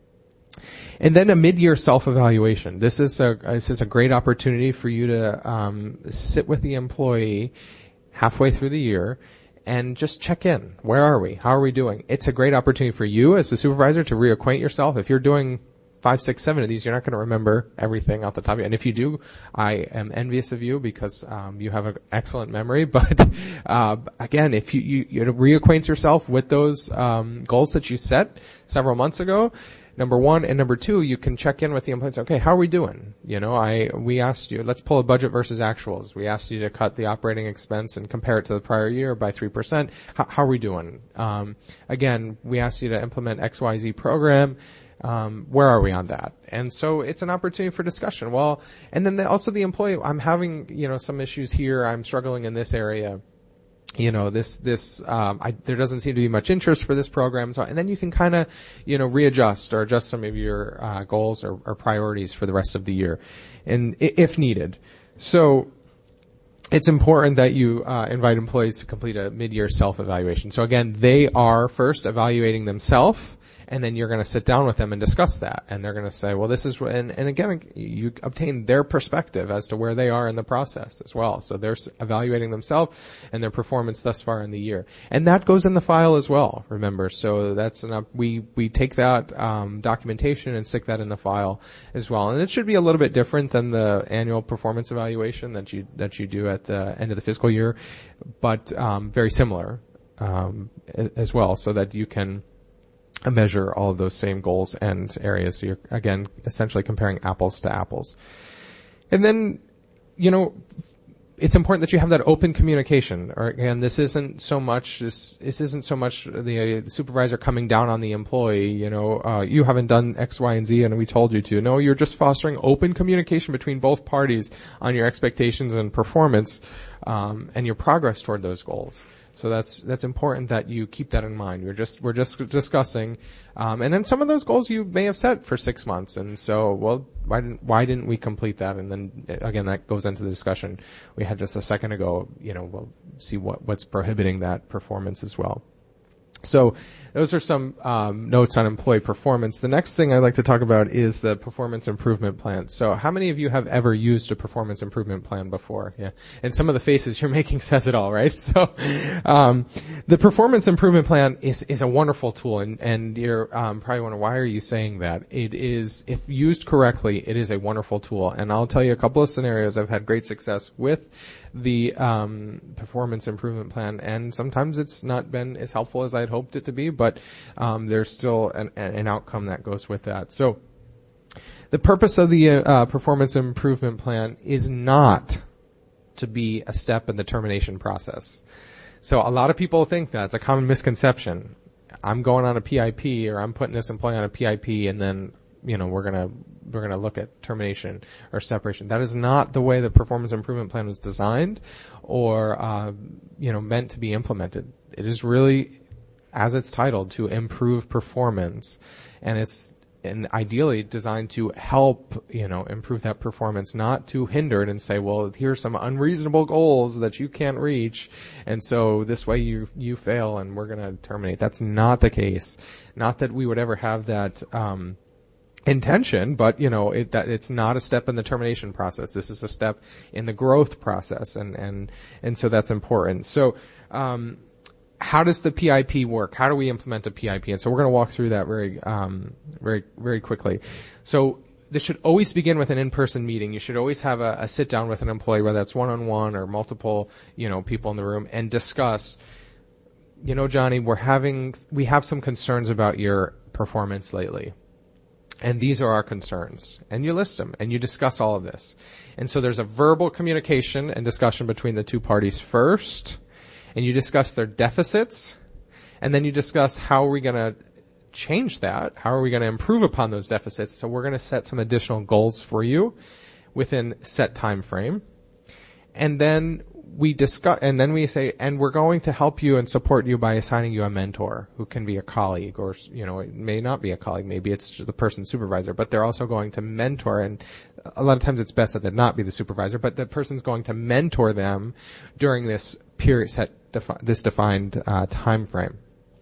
And then a mid-year self-evaluation. This is a, this is a great opportunity for you to, um, sit with the employee halfway through the year and just check in. Where are we? How are we doing? It's a great opportunity for you as the supervisor to reacquaint yourself. If you're doing five, six, seven of these, you're not going to remember everything off the top of your head. And if you do, I am envious of you because, um, you have an excellent memory. But, uh, again, if you, you, you reacquaint yourself with those, um, goals that you set several months ago, number one, and number two, you can check in with the employees. Okay, how are we doing? You know, I, we asked you, let's pull a budget versus actuals. We asked you to cut the operating expense and compare it to the prior year by three percent. How, how are we doing? Um, again, we asked you to implement X Y Z program. Um, where are we on that? And so it's an opportunity for discussion. Well, and then the, also the employee, I'm having, you know, some issues here. I'm struggling in this area. You know, this, this, um, I, there doesn't seem to be much interest for this program. So, and then you can kind of, you know, readjust or adjust some of your, uh, goals or, or priorities for the rest of the year, and if needed. So, it's important that you, uh, invite employees to complete a mid-year self-evaluation. So again, they are first evaluating themselves, and then you're going to sit down with them and discuss that. And they're going to say, well, this is, and, and again, you obtain their perspective as to where they are in the process as well. So they're evaluating themselves and their performance thus far in the year. And that goes in the file as well, remember. So that's enough. We, we take that, um, documentation and stick that in the file as well. And it should be a little bit different than the annual performance evaluation that you, that you do at the end of the fiscal year, but, um, very similar, um, as well, so that you can measure all of those same goals and areas. So you're, again, essentially comparing apples to apples. And then, you know, it's important that you have that open communication. Or again, this isn't so much, this, this isn't so much the, uh, the supervisor coming down on the employee, you know, uh, you haven't done X, Y, and Z and we told you to. No, you're just fostering open communication between both parties on your expectations and performance, um, and your progress toward those goals. So that's, that's important that you keep that in mind. We're just, we're just discussing, um, and then some of those goals you may have set for six months. And so, well, why didn't, why didn't we complete that? And then again, that goes into the discussion we had just a second ago. You know, we'll see what, what's prohibiting that performance as well. So those are some um, notes on employee performance. The next thing I'd like to talk about is the performance improvement plan. So how many of you have ever used a performance improvement plan before? Yeah. And some of the faces you're making says it all, right? So um the performance improvement plan is is a wonderful tool, and and you're um probably wondering, why are you saying that? It is, if used correctly, it is a wonderful tool. And I'll tell you a couple of scenarios I've had great success with the um performance improvement plan, and sometimes it's not been as helpful as I'd hoped it to be, but um there's still an, an outcome that goes with that. So the purpose of the uh, performance improvement plan is not to be a step in the termination process. So a lot of people think that. It's a common misconception. I'm going on a P I P, or I'm putting this employee on a P I P, and then, you know, we're gonna, we're gonna look at termination or separation. That is not the way the performance improvement plan was designed or, uh, you know, meant to be implemented. It is really as it's titled, to improve performance. And it's and ideally designed to help, you know, improve that performance, not to hinder it and say, well, here's some unreasonable goals that you can't reach, and so this way you you fail and we're going to terminate. That's not the case. Not that we would ever have that um intention, but you know, it that it's not a step in the termination process. This is a step in the growth process, and and and so that's important. So um how does the P I P work? How do we implement a P I P? And so we're going to walk through that very, um, very, very quickly. So this should always begin with an in-person meeting. You should always have a, a sit down with an employee, whether that's one-on-one or multiple, you know, people in the room, and discuss, you know, Johnny, we're having, we have some concerns about your performance lately. And these are our concerns. And you list them and you discuss all of this. And so there's a verbal communication and discussion between the two parties first. And you discuss their deficits, and then you discuss how are we going to change that? How are we going to improve upon those deficits? So we're going to set some additional goals for you within set time frame. And then we discuss, and then we say, and we're going to help you and support you by assigning you a mentor who can be a colleague, or, you know, it may not be a colleague. Maybe it's the person's supervisor, but they're also going to mentor. And a lot of times it's best that it not be the supervisor, but the person's going to mentor them during this period set, defi- this defined, uh, time frame.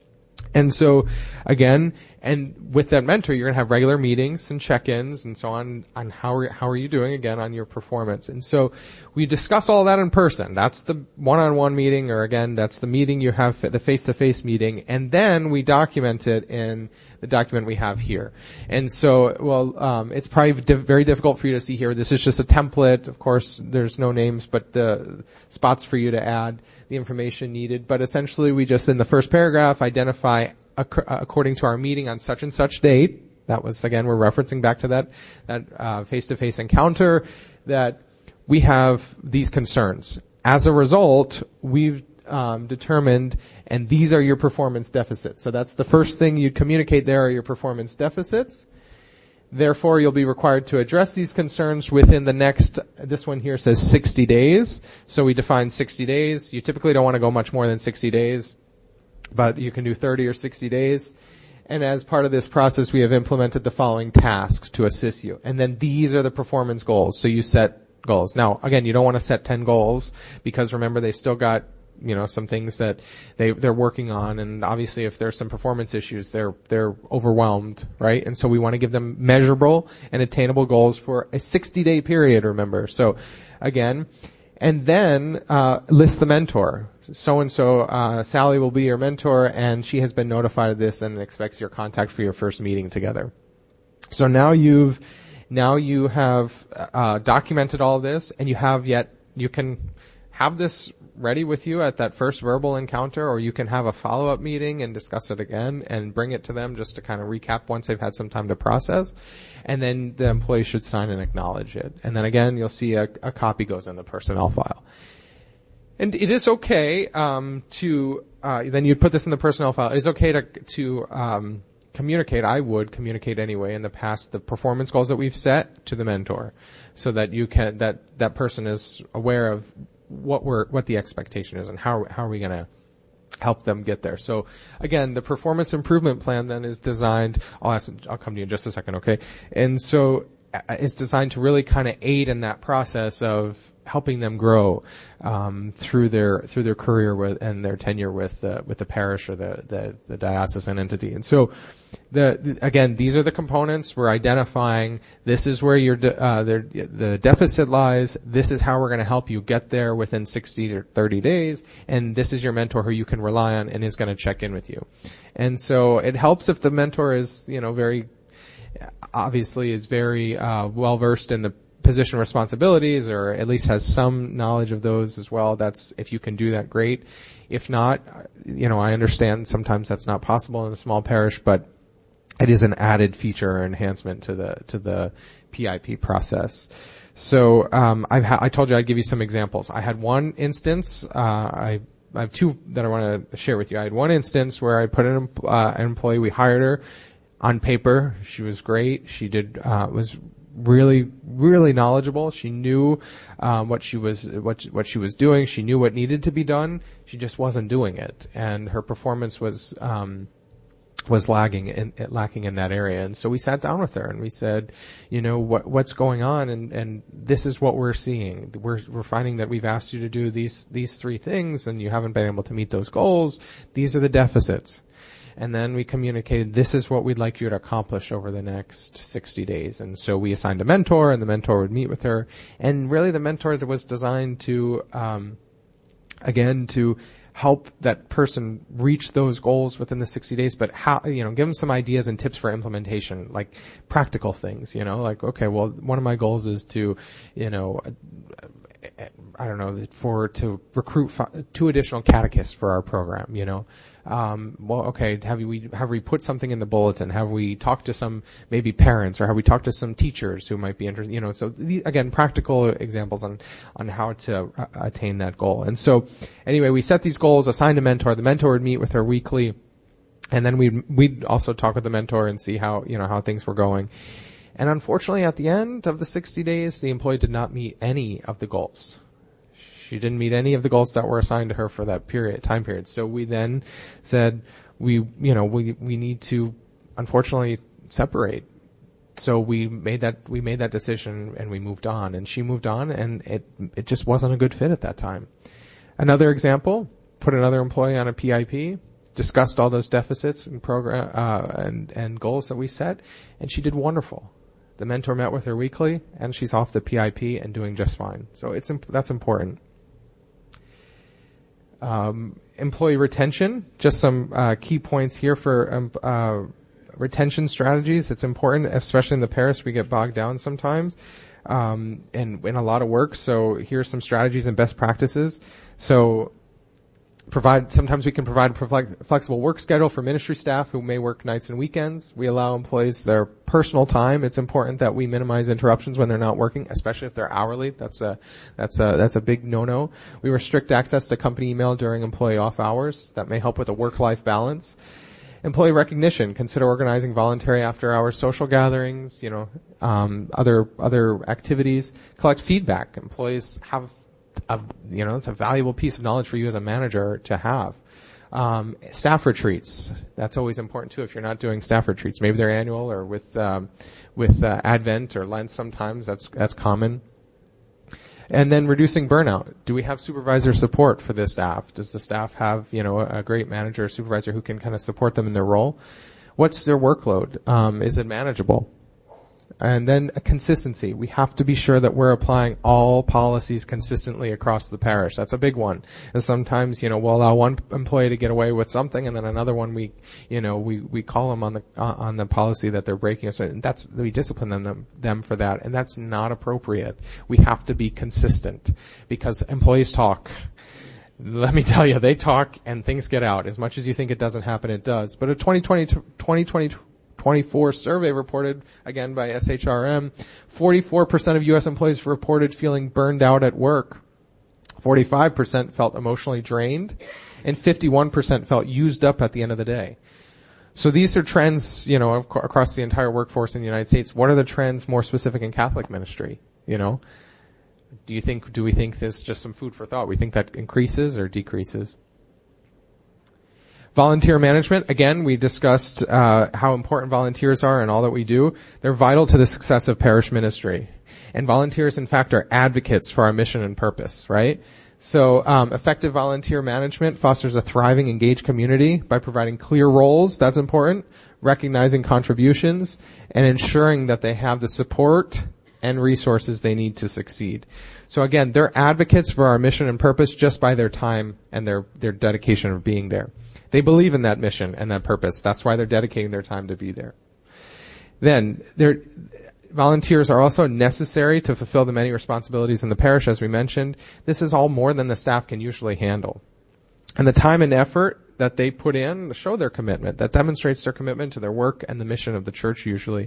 And so, again, and with that mentor, you're going to have regular meetings and check-ins and so on, on how are, how are you doing, again, on your performance. And so we discuss all that in person. That's the one-on-one meeting, or again, that's the meeting you have, the face-to-face meeting, and then we document it in the document we have here. And so, well, um, it's probably diff- very difficult for you to see here. This is just a template. Of course, there's no names, but the spots for you to add the information needed. But essentially, we just, in the first paragraph, identify ac- according to our meeting on such and such date. That was, again, we're referencing back to that, that, uh, face-to-face encounter, that we have these concerns. As a result, we've, um, determined, and these are your performance deficits. So that's the first thing you communicate there, are your performance deficits. Therefore, you'll be required to address these concerns within the next, this one here says sixty days. So we define sixty days. You typically don't want to go much more than sixty days, but you can do thirty or sixty days. And as part of this process, we have implemented the following tasks to assist you. And then these are the performance goals. So you set goals. Now, again, you don't want to set ten goals, because remember, they've still got, you know, some things that they, they're working on. And obviously if there's some performance issues, they're, they're overwhelmed, right? And so we want to give them measurable and attainable goals for a sixty day period, remember. So again, and then, uh, list the mentor. So-and-so, uh, Sally will be your mentor, and she has been notified of this and expects your contact for your first meeting together. So now you've, now you have, uh, documented all this, and you have yet, you can have this ready with you at that first verbal encounter, or you can have a follow-up meeting and discuss it again and bring it to them just to kind of recap once they've had some time to process. And then the employee should sign and acknowledge it. And then again, you'll see a, a copy goes in the personnel file. And it is okay, um, to, uh, then you'd put this in the personnel file. It is okay to, to, um, communicate, I would communicate anyway in the past, the performance goals that we've set to the mentor, so that you can, that, that person is aware of what we're, what the expectation is and how, how are we going to help them get there. So again, the performance improvement plan then is designed, I'll ask, I'll come to you in just a second, okay? And so it's designed to really kind of aid in that process of helping them grow, um, through their, through their career with, and their tenure with, uh, with the parish or the, the, the diocesan entity. And so the, again, these are the components. We're identifying, this is where your, de- uh, their, the deficit lies. This is how we're going to help you get there within sixty or thirty days. And this is your mentor who you can rely on and is going to check in with you. And so it helps if the mentor is, you know, very, obviously is very, uh, well versed in the position responsibilities, or at least has some knowledge of those as well. That's, if you can do that, great. If not, you know, I understand sometimes that's not possible in a small parish, but it is an added feature or enhancement to the, to the P I P process. So, um, I've ha- I told you I'd give you some examples. I had one instance, uh, I, I have two that I want to share with you. I had one instance where I put an, uh, an employee, we hired her on paper. She was great. She did, uh, was really, really knowledgeable. She knew um, what she was what what she was doing. She knew what needed to be done. She just wasn't doing it, and her performance was um, was lagging in lacking in that area. And so we sat down with her and we said, you know, what what's going on, and and this is what we're seeing. We're we're finding that we've asked you to do these these three things, and you haven't been able to meet those goals. These are the deficits. And then we communicated, this is what we'd like you to accomplish over the next sixty days. And so we assigned a mentor, and the mentor would meet with her. And really the mentor was designed to, um, again, to help that person reach those goals within the sixty days, but how, you know, give them some ideas and tips for implementation, like practical things, you know, like, okay, well, one of my goals is to, you know, I don't know, for, to recruit f- two additional catechists for our program, you know. Um, well, okay, have we, have we put something in the bulletin? Have we talked to some maybe parents, or have we talked to some teachers who might be interested, you know, so the, again, practical examples on, on how to uh, attain that goal. And so anyway, we set these goals, assigned a mentor. The mentor would meet with her weekly, and then we'd, we'd also talk with the mentor and see how, you know, how things were going. And unfortunately, at the end of the sixty days, the employee did not meet any of the goals. She didn't meet any of the goals that were assigned to her for that period, time period. So we then said, we, you know, we, we need to, unfortunately, separate. So we made that, we made that decision and we moved on, and she moved on, and it, it just wasn't a good fit at that time. Another example, put another employee on a P I P, discussed all those deficits and program, uh, and, and goals that we set, and she did wonderful. The mentor met with her weekly, and she's off the P I P and doing just fine. So it's, that's important. Um, employee retention, just some uh, key points here for um, uh, retention strategies. It's important, especially in the parish. We get bogged down sometimes um, and in a lot of work. So here's some strategies and best practices. So provide. Sometimes we can provide a flexible work schedule for ministry staff who may work nights and weekends. We allow employees their personal time. It's important that we minimize interruptions when they're not working, especially if they're hourly. That's a that's a that's a big no-no. We restrict access to company email during employee off hours. That may help with a work-life balance. Employee recognition. Consider organizing voluntary after-hours social gatherings. You know, um, other other activities. Collect feedback. Employees have A, you know, it's a valuable piece of knowledge for you as a manager to have. Um, staff retreats. That's always important too. If you're not doing staff retreats, maybe they're annual or with, um, with, uh, Advent or Lent sometimes. That's, that's common. And then reducing burnout. Do we have supervisor support for the staff? Does the staff have, you know, a great manager or supervisor who can kind of support them in their role? What's their workload? Um, is it manageable? And then a consistency. We have to be sure that we're applying all policies consistently across the parish. That's a big one. And sometimes, you know, we'll allow one employee to get away with something, and then another one we, you know, we, we call them on the, uh, on the policy that they're breaking. So that's, we discipline them, them for that. And that's not appropriate. We have to be consistent because employees talk. Let me tell you, they talk and things get out. As much as you think it doesn't happen, it does. But a twenty twenty, twenty twenty twenty-four survey reported, again by S H R M, forty-four percent of U S employees reported feeling burned out at work. forty-five percent felt emotionally drained, and fifty-one percent felt used up at the end of the day. So these are trends, you know, across the entire workforce in the United States. What are the trends more specific in Catholic ministry? You know, do you think, do we think this is just some food for thought? We think that increases or decreases? Volunteer management, again, we discussed uh how important volunteers are and all that we do. They're vital to the success of parish ministry. And volunteers, in fact, are advocates for our mission and purpose, right? So um effective volunteer management fosters a thriving, engaged community by providing clear roles, that's important, recognizing contributions, and ensuring that they have the support and resources they need to succeed. So again, they're advocates for our mission and purpose just by their time and their their dedication of being there. They believe in that mission and that purpose. That's why they're dedicating their time to be there. Then, they're, volunteers are also necessary to fulfill the many responsibilities in the parish, as we mentioned. This is all more than the staff can usually handle. And the time and effort that they put in show their commitment. That demonstrates their commitment to their work and the mission of the church usually.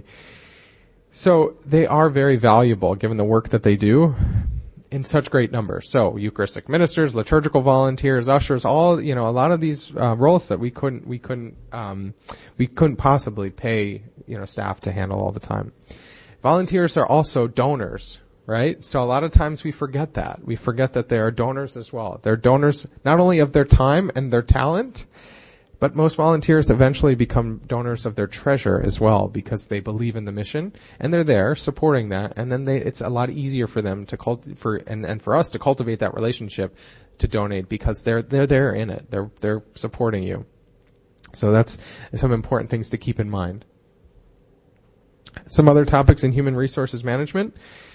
So they are very valuable given the work that they do in such great numbers. So Eucharistic ministers, liturgical volunteers, ushers, all, you know, a lot of these uh, roles that we couldn't, we couldn't, um, we couldn't possibly pay, you know, staff to handle all the time. volunteers are also donors, right? So a lot of times we forget that. We forget that they are donors as well. They're donors not only of their time and their talent, but most volunteers eventually become donors of their treasure as well, because they believe in the mission and they're there supporting that. And then they, it's a lot easier for them to cult, for, and, and for us to cultivate that relationship to donate, because they're, they're there in it. They're, they're supporting you. So that's some important things to keep in mind. Some other topics in human resources management.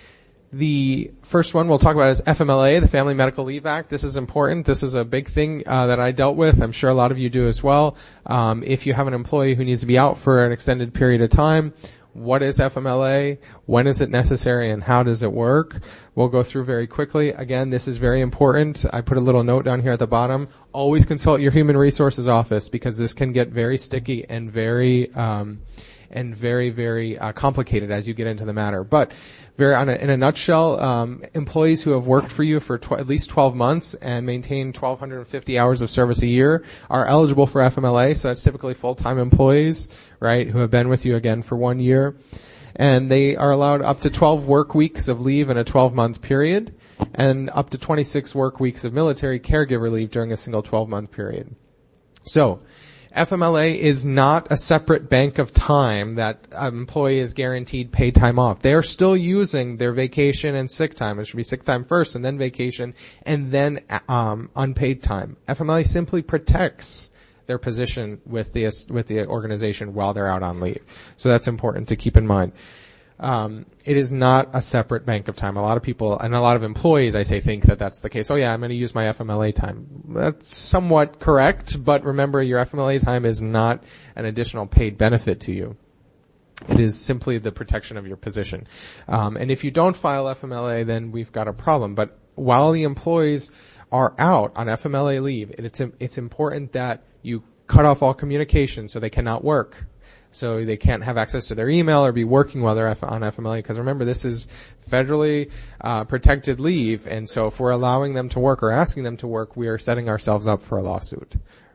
The first one we'll talk about is F M L A, the Family Medical Leave Act. This is important. This is a big thing uh, that I dealt with. I'm sure a lot of you do as well. Um, if you have an employee who needs to be out for an extended period of time, what is F M L A? When is it necessary, and how does it work? We'll go through very quickly. Again, this is very important. I put a little note down here at the bottom. Always consult your human resources office, because this can get very sticky and very um and very, very uh, complicated as you get into the matter. But very, on a, in a nutshell, um, employees who have worked for you for tw- at least twelve months and maintain twelve fifty hours of service a year are eligible for F M L A. So that's typically full-time employees, right, who have been with you again for one year. And they are allowed up to twelve work weeks of leave in a twelve-month period, and up to twenty-six work weeks of military caregiver leave during a single twelve-month period. So, F M L A is not a separate bank of time that an employee is guaranteed paid time off. They are still using their vacation and sick time. It should be sick time first and then vacation and then um unpaid time. F M L A simply protects their position with the with the organization while they're out on leave. So that's important to keep in mind. Um, it is not a separate bank of time. A lot of people and a lot of employees, I say, think that that's the case. Oh yeah, I'm going to use my F M L A time. That's somewhat correct, but remember, your F M L A time is not an additional paid benefit to you. It is simply the protection of your position. Um, and if you don't file F M L A, then we've got a problem. But while the employees are out on F M L A leave, it's it's important that you cut off all communication so they cannot work. So they can't have access to their email or be working while they're on F M L A, because remember, this is federally uh protected leave, and so if we're allowing them to work or asking them to work, we are setting ourselves up for a lawsuit.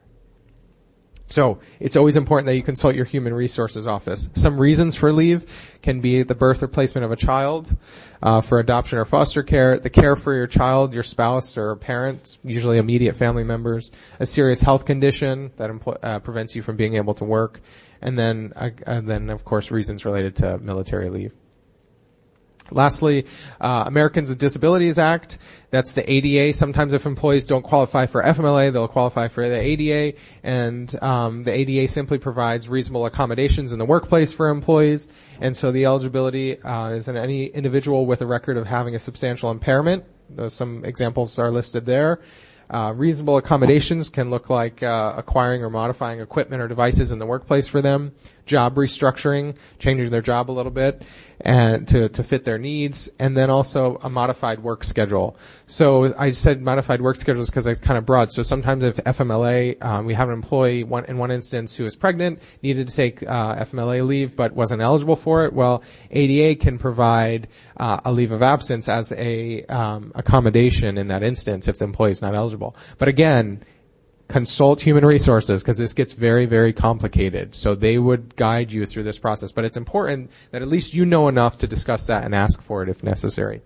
So it's always important that you consult your human resources office. Some reasons for leave can be the birth or placement of a child, uh for adoption or foster care, the care for your child, your spouse or parents, usually immediate family members, a serious health condition that impl- uh, prevents you from being able to work, and then, uh, and then of course reasons related to military leave. Lastly, uh, Americans with Disabilities Act. That's the A D A. Sometimes if employees don't qualify for F M L A, they'll qualify for the A D A. And um, the A D A simply provides reasonable accommodations in the workplace for employees. And so the eligibility uh, is in any individual with a record of having a substantial impairment. Those, some examples are listed there. Uh, reasonable accommodations can look like uh, acquiring or modifying equipment or devices in the workplace for them, job restructuring, changing their job a little bit and to to fit their needs, and then also a modified work schedule. So I said modified work schedules because it's kind of broad. So sometimes if F M L A, um, we have an employee one, in one instance who was pregnant, needed to take uh, F M L A leave but wasn't eligible for it. Well, A D A can provide uh, a leave of absence as a um, accommodation in that instance if the employee is not eligible. But again, consult human resources because this gets very, very complicated. So they would guide you through this process. But it's important that at least you know enough to discuss that and ask for it if necessary.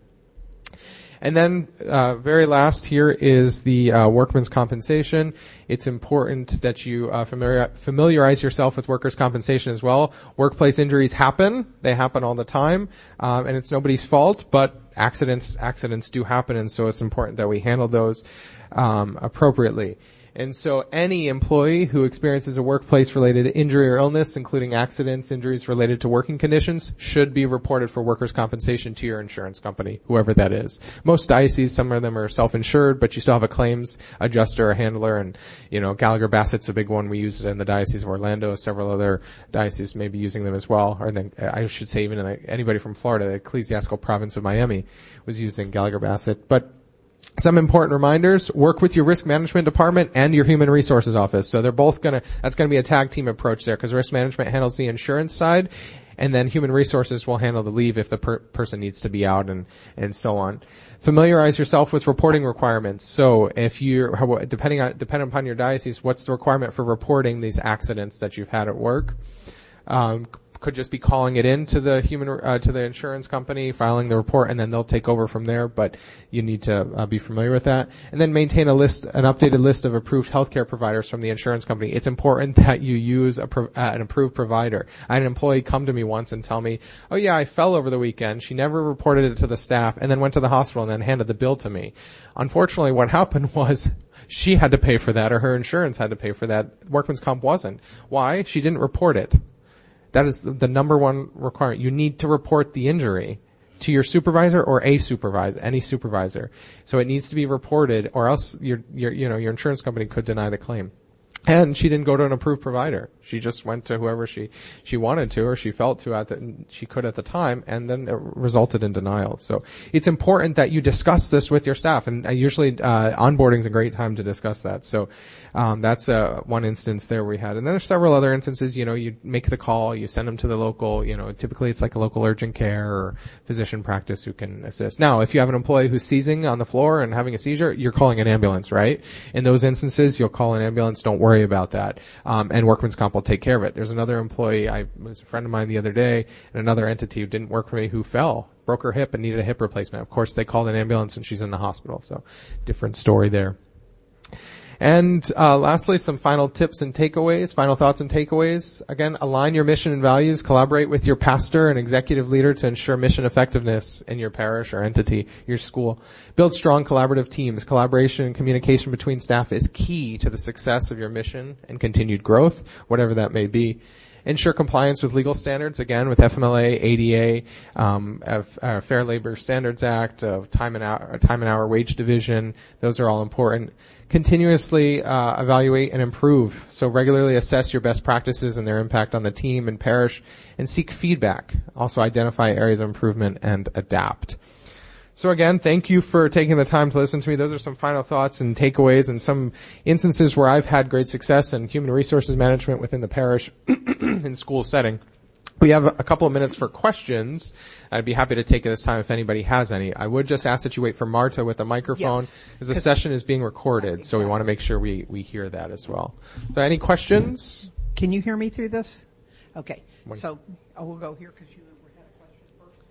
And then, uh, very last here is the, uh, workman's compensation. It's important that you, uh, familiar, familiarize yourself with workers' compensation as well. Workplace injuries happen. They happen all the time. Um, and it's nobody's fault, but accidents, accidents do happen. And so it's important that we handle those, um, appropriately. And so any employee who experiences a workplace-related injury or illness, including accidents, injuries related to working conditions, should be reported for workers' compensation to your insurance company, whoever that is. Most dioceses, some of them are self-insured, but you still have a claims adjuster or handler. And, you know, Gallagher Bassett's a big one. We use it in the Diocese of Orlando. Several other dioceses may be using them as well. Or then, I should say even in the, anybody from Florida, the Ecclesiastical Province of Miami was using Gallagher Bassett. But some important reminders: work with your risk management department and your human resources office. So they're both gonna, that's gonna be a tag team approach there, because risk management handles the insurance side, and then human resources will handle the leave if the per- person needs to be out, and, and so on. Familiarize yourself with reporting requirements. So if you're, depending on, depending upon your diocese, what's the requirement for reporting these accidents that you've had at work? Um, could just be calling it in to the human, uh, to the insurance company, filing the report, and then they'll take over from there, but you need to uh, be familiar with that. And then maintain a list, an updated list of approved healthcare providers from the insurance company. It's important that you use a pro- uh, an approved provider. I had an employee come to me once and tell me, oh yeah, I fell over the weekend. She never reported it to the staff and then went to the hospital and then handed the bill to me. Unfortunately, what happened was she had to pay for that, or her insurance had to pay for that. Workman's comp wasn't. Why? She didn't report it. That is the number one requirement. You need to report the injury to your supervisor or a supervisor, any supervisor. So it needs to be reported, or else your, your, you know, your insurance company could deny the claim. And she didn't go to an approved provider. She just went to whoever she, she wanted to, or she felt to at the, she could at the time, and then it resulted in denial. So it's important that you discuss this with your staff, and uh, usually, uh, onboarding is a great time to discuss that. So, um, that's, uh, one instance there we had. And then there's several other instances, you know, you make the call, you send them to the local, you know, typically it's like a local urgent care or physician practice who can assist. Now, if you have an employee who's seizing on the floor and having a seizure, you're calling an ambulance, right? In those instances, you'll call an ambulance, don't worry about that. Um, and Workman's Comp will take care of it. There's another employee, I was a friend of mine the other day, and another entity who didn't work for me who fell, broke her hip and needed a hip replacement. Of course, they called an ambulance and she's in the hospital. So different story there. And uh lastly, some final tips and takeaways, final thoughts and takeaways. Again, align your mission and values, collaborate with your pastor and executive leader to ensure mission effectiveness in your parish or entity, your school. Build strong collaborative teams. Collaboration and communication between staff is key to the success of your mission and continued growth, whatever that may be. Ensure compliance with legal standards, again, with F M L A, A D A, um, F, uh, Fair Labor Standards Act, uh, time and hour, time and hour wage division. Those are all important. Continuously uh, evaluate and improve. So regularly assess your best practices and their impact on the team and parish, and seek feedback. Also identify areas of improvement and adapt. So again, thank you for taking the time to listen to me. Those are some final thoughts and takeaways and some instances where I've had great success in human resources management within the parish in school setting. We have a couple of minutes for questions. I'd be happy to take it this time if anybody has any. I would just ask that you wait for Marta with the microphone, yes, because the session is being recorded, exactly. So we want to make sure we, we hear that as well. So any questions? Can you hear me through this? Okay. So I will go here because you had a question first.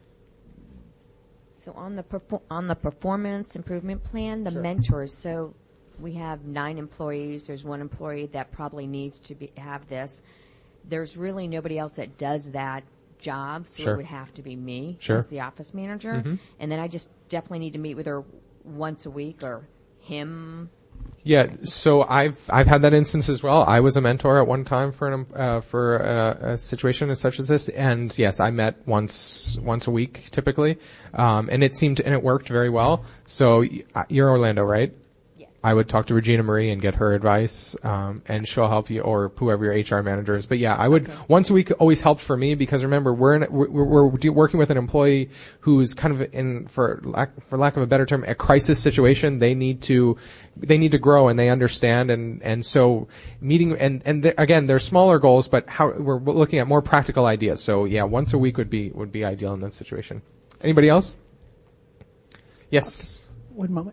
So on the perfor- on the performance improvement plan, the Sure. mentors. So we have nine employees. There's one employee that probably needs to be, have this. There's really nobody else that does that job, so Sure. it would have to be me Sure. as the office manager. Mm-hmm. And then I just definitely need to meet with her once a week, or him. Yeah, so I've I've had that instance as well. I was a mentor at one time for an uh, for a, a situation such as this, and yes, I met once once a week typically, um, and it seemed and it worked very well. So you're Orlando, right? I would talk to Regina Marie and get her advice, um, and she'll help you, or whoever your H R manager is. But yeah, I would, okay. Once a week always helped for me, because remember, we're in, we're, we're working with an employee who's kind of in, for lack, for lack of a better term, a crisis situation. They need to, they need to grow, and they understand, and, and so meeting, and, and th- again, they're smaller goals, but how, we're looking at more practical ideas. So yeah, once a week would be, would be ideal in that situation. Anybody else? Yes. Okay. One moment.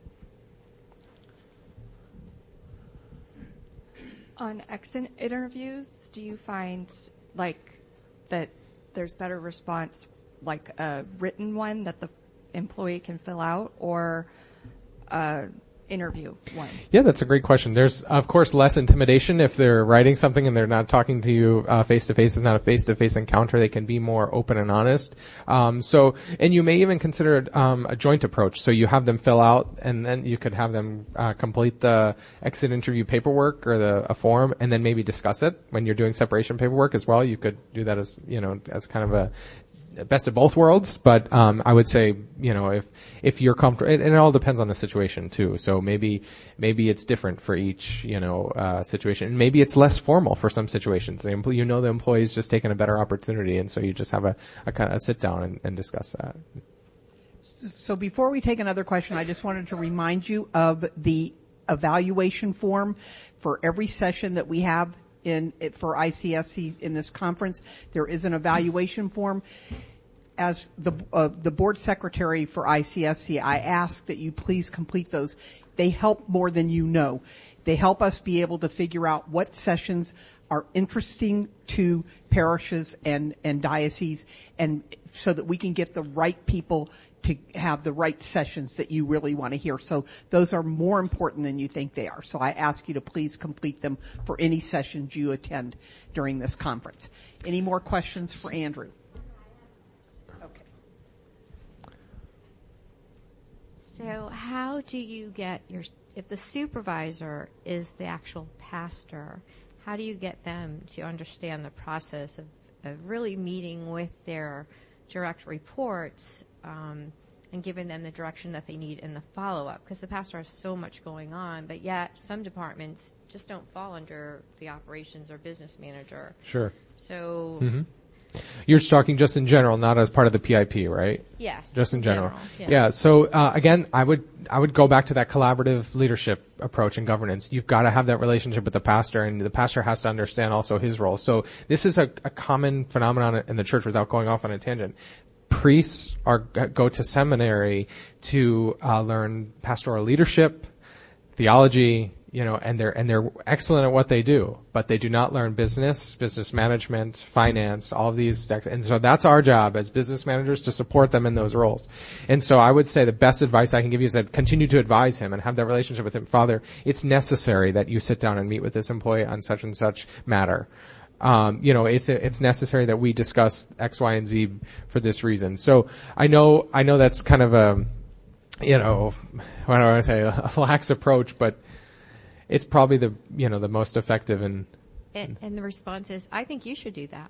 On exit interviews, do you find like that there's better response, like a written one that the employee can fill out, or a interview one? Yeah, that's a great question. There's, of course, less intimidation if they're writing something and they're not talking to you uh, face-to-face. It's not a face-to-face encounter. They can be more open and honest. Um, so, and you may even consider it um, a joint approach. So you have them fill out, and then you could have them uh, complete the exit interview paperwork or the a form, and then maybe discuss it when you're doing separation paperwork as well. You could do that as, you know, as kind of a best of both worlds, but um I would say, you know, if if you're comfortable, and it all depends on the situation too. So maybe maybe it's different for each, you know, uh situation. And maybe it's less formal for some situations. The empl- you know, the employee's just taking a better opportunity, and so you just have a a, kind of a sit down and, and discuss that. So before we take another question, I just wanted to remind you of the evaluation form for every session that we have in for I C S C in this conference. There is an evaluation form. As the uh, the board secretary for I C S C, I ask that you please complete those. They help more than you know. They help us be able to figure out what sessions are interesting to parishes and, and dioceses, and so that we can get the right people to have the right sessions that you really want to hear. So those are more important than you think they are. So I ask you to please complete them for any sessions you attend during this conference. Any more questions for Andrew? Okay. So how do you get your, if the supervisor is the actual pastor, how do you get them to understand the process of, of really meeting with their direct reports um, and giving them the direction that they need in the follow-up? Because the pastor has so much going on, but yet some departments just don't fall under the operations or business manager. Sure. So... Mm-hmm. You're talking just in general, not as part of the P I P, right? Yes. Just in general. general yeah. yeah. yeah. So, uh, again, I would, I would go back to that collaborative leadership approach and governance. You've got to have that relationship with the pastor, and the pastor has to understand also his role. So this is a, a common phenomenon in the church without going off on a tangent. Priests are, go to seminary to, uh, learn pastoral leadership, theology, you know, and they're, and they're excellent at what they do, but they do not learn business, business management, finance, all of these. And so that's our job as business managers, to support them in those roles. And so I would say the best advice I can give you is that continue to advise him and have that relationship with him. Father, it's necessary that you sit down and meet with this employee on such and such matter. Um, you know, it's, it's necessary that we discuss X, Y, and Z for this reason. So I know, I know that's kind of a, you know, what do I want to say, a lax approach, but it's probably the, you know, the most effective and, and, and the response is, I think you should do that.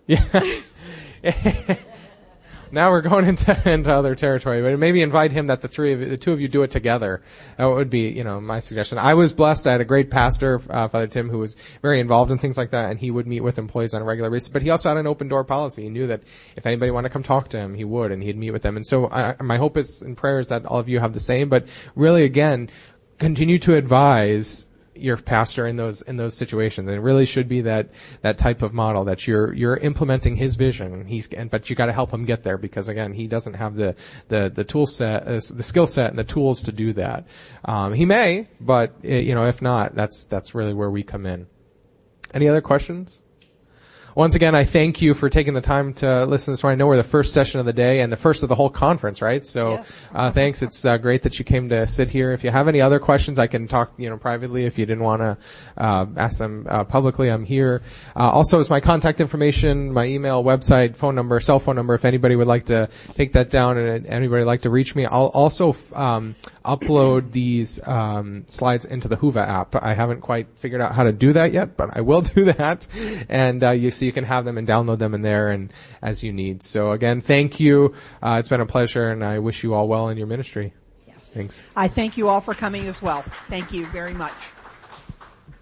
Yeah. Now we're going into, into other territory, but maybe invite him that the three of you, the two of you do it together. That would be, you know, my suggestion. I was blessed. I had a great pastor, uh, Father Tim, who was very involved in things like that, and he would meet with employees on a regular basis, but he also had an open door policy. He knew that if anybody wanted to come talk to him, he would, and he'd meet with them. And so I, my hope is and prayer is that all of you have the same, but really again, continue to advise your pastor in those, in those situations. And it really should be that, that type of model that you're, you're implementing his vision. He's, and, but you gotta help him get there, because again, he doesn't have the, the, the tool set, uh, the skill set and the tools to do that. Um, he may, but, you know, if not, that's, that's really where we come in. Any other questions? Once again, I thank you for taking the time to listen this morning. I know we're the first session of the day and the first of the whole conference, right? So, yes. uh, thanks. It's uh, great that you came to sit here. If you have any other questions, I can talk, you know, privately. If you didn't want to uh, ask them uh, publicly, I'm here. Uh, also, is my contact information, my email, website, phone number, cell phone number. If anybody would like to take that down and anybody would like to reach me, I'll also um, upload these um, slides into the Whova app. I haven't quite figured out how to do that yet, but I will do that. And uh, you see. You can have them and download them in there and as you need. So again, thank you. Uh, it's been a pleasure, and I wish you all well in your ministry. Yes. Thanks. I thank you all for coming as well. Thank you very much.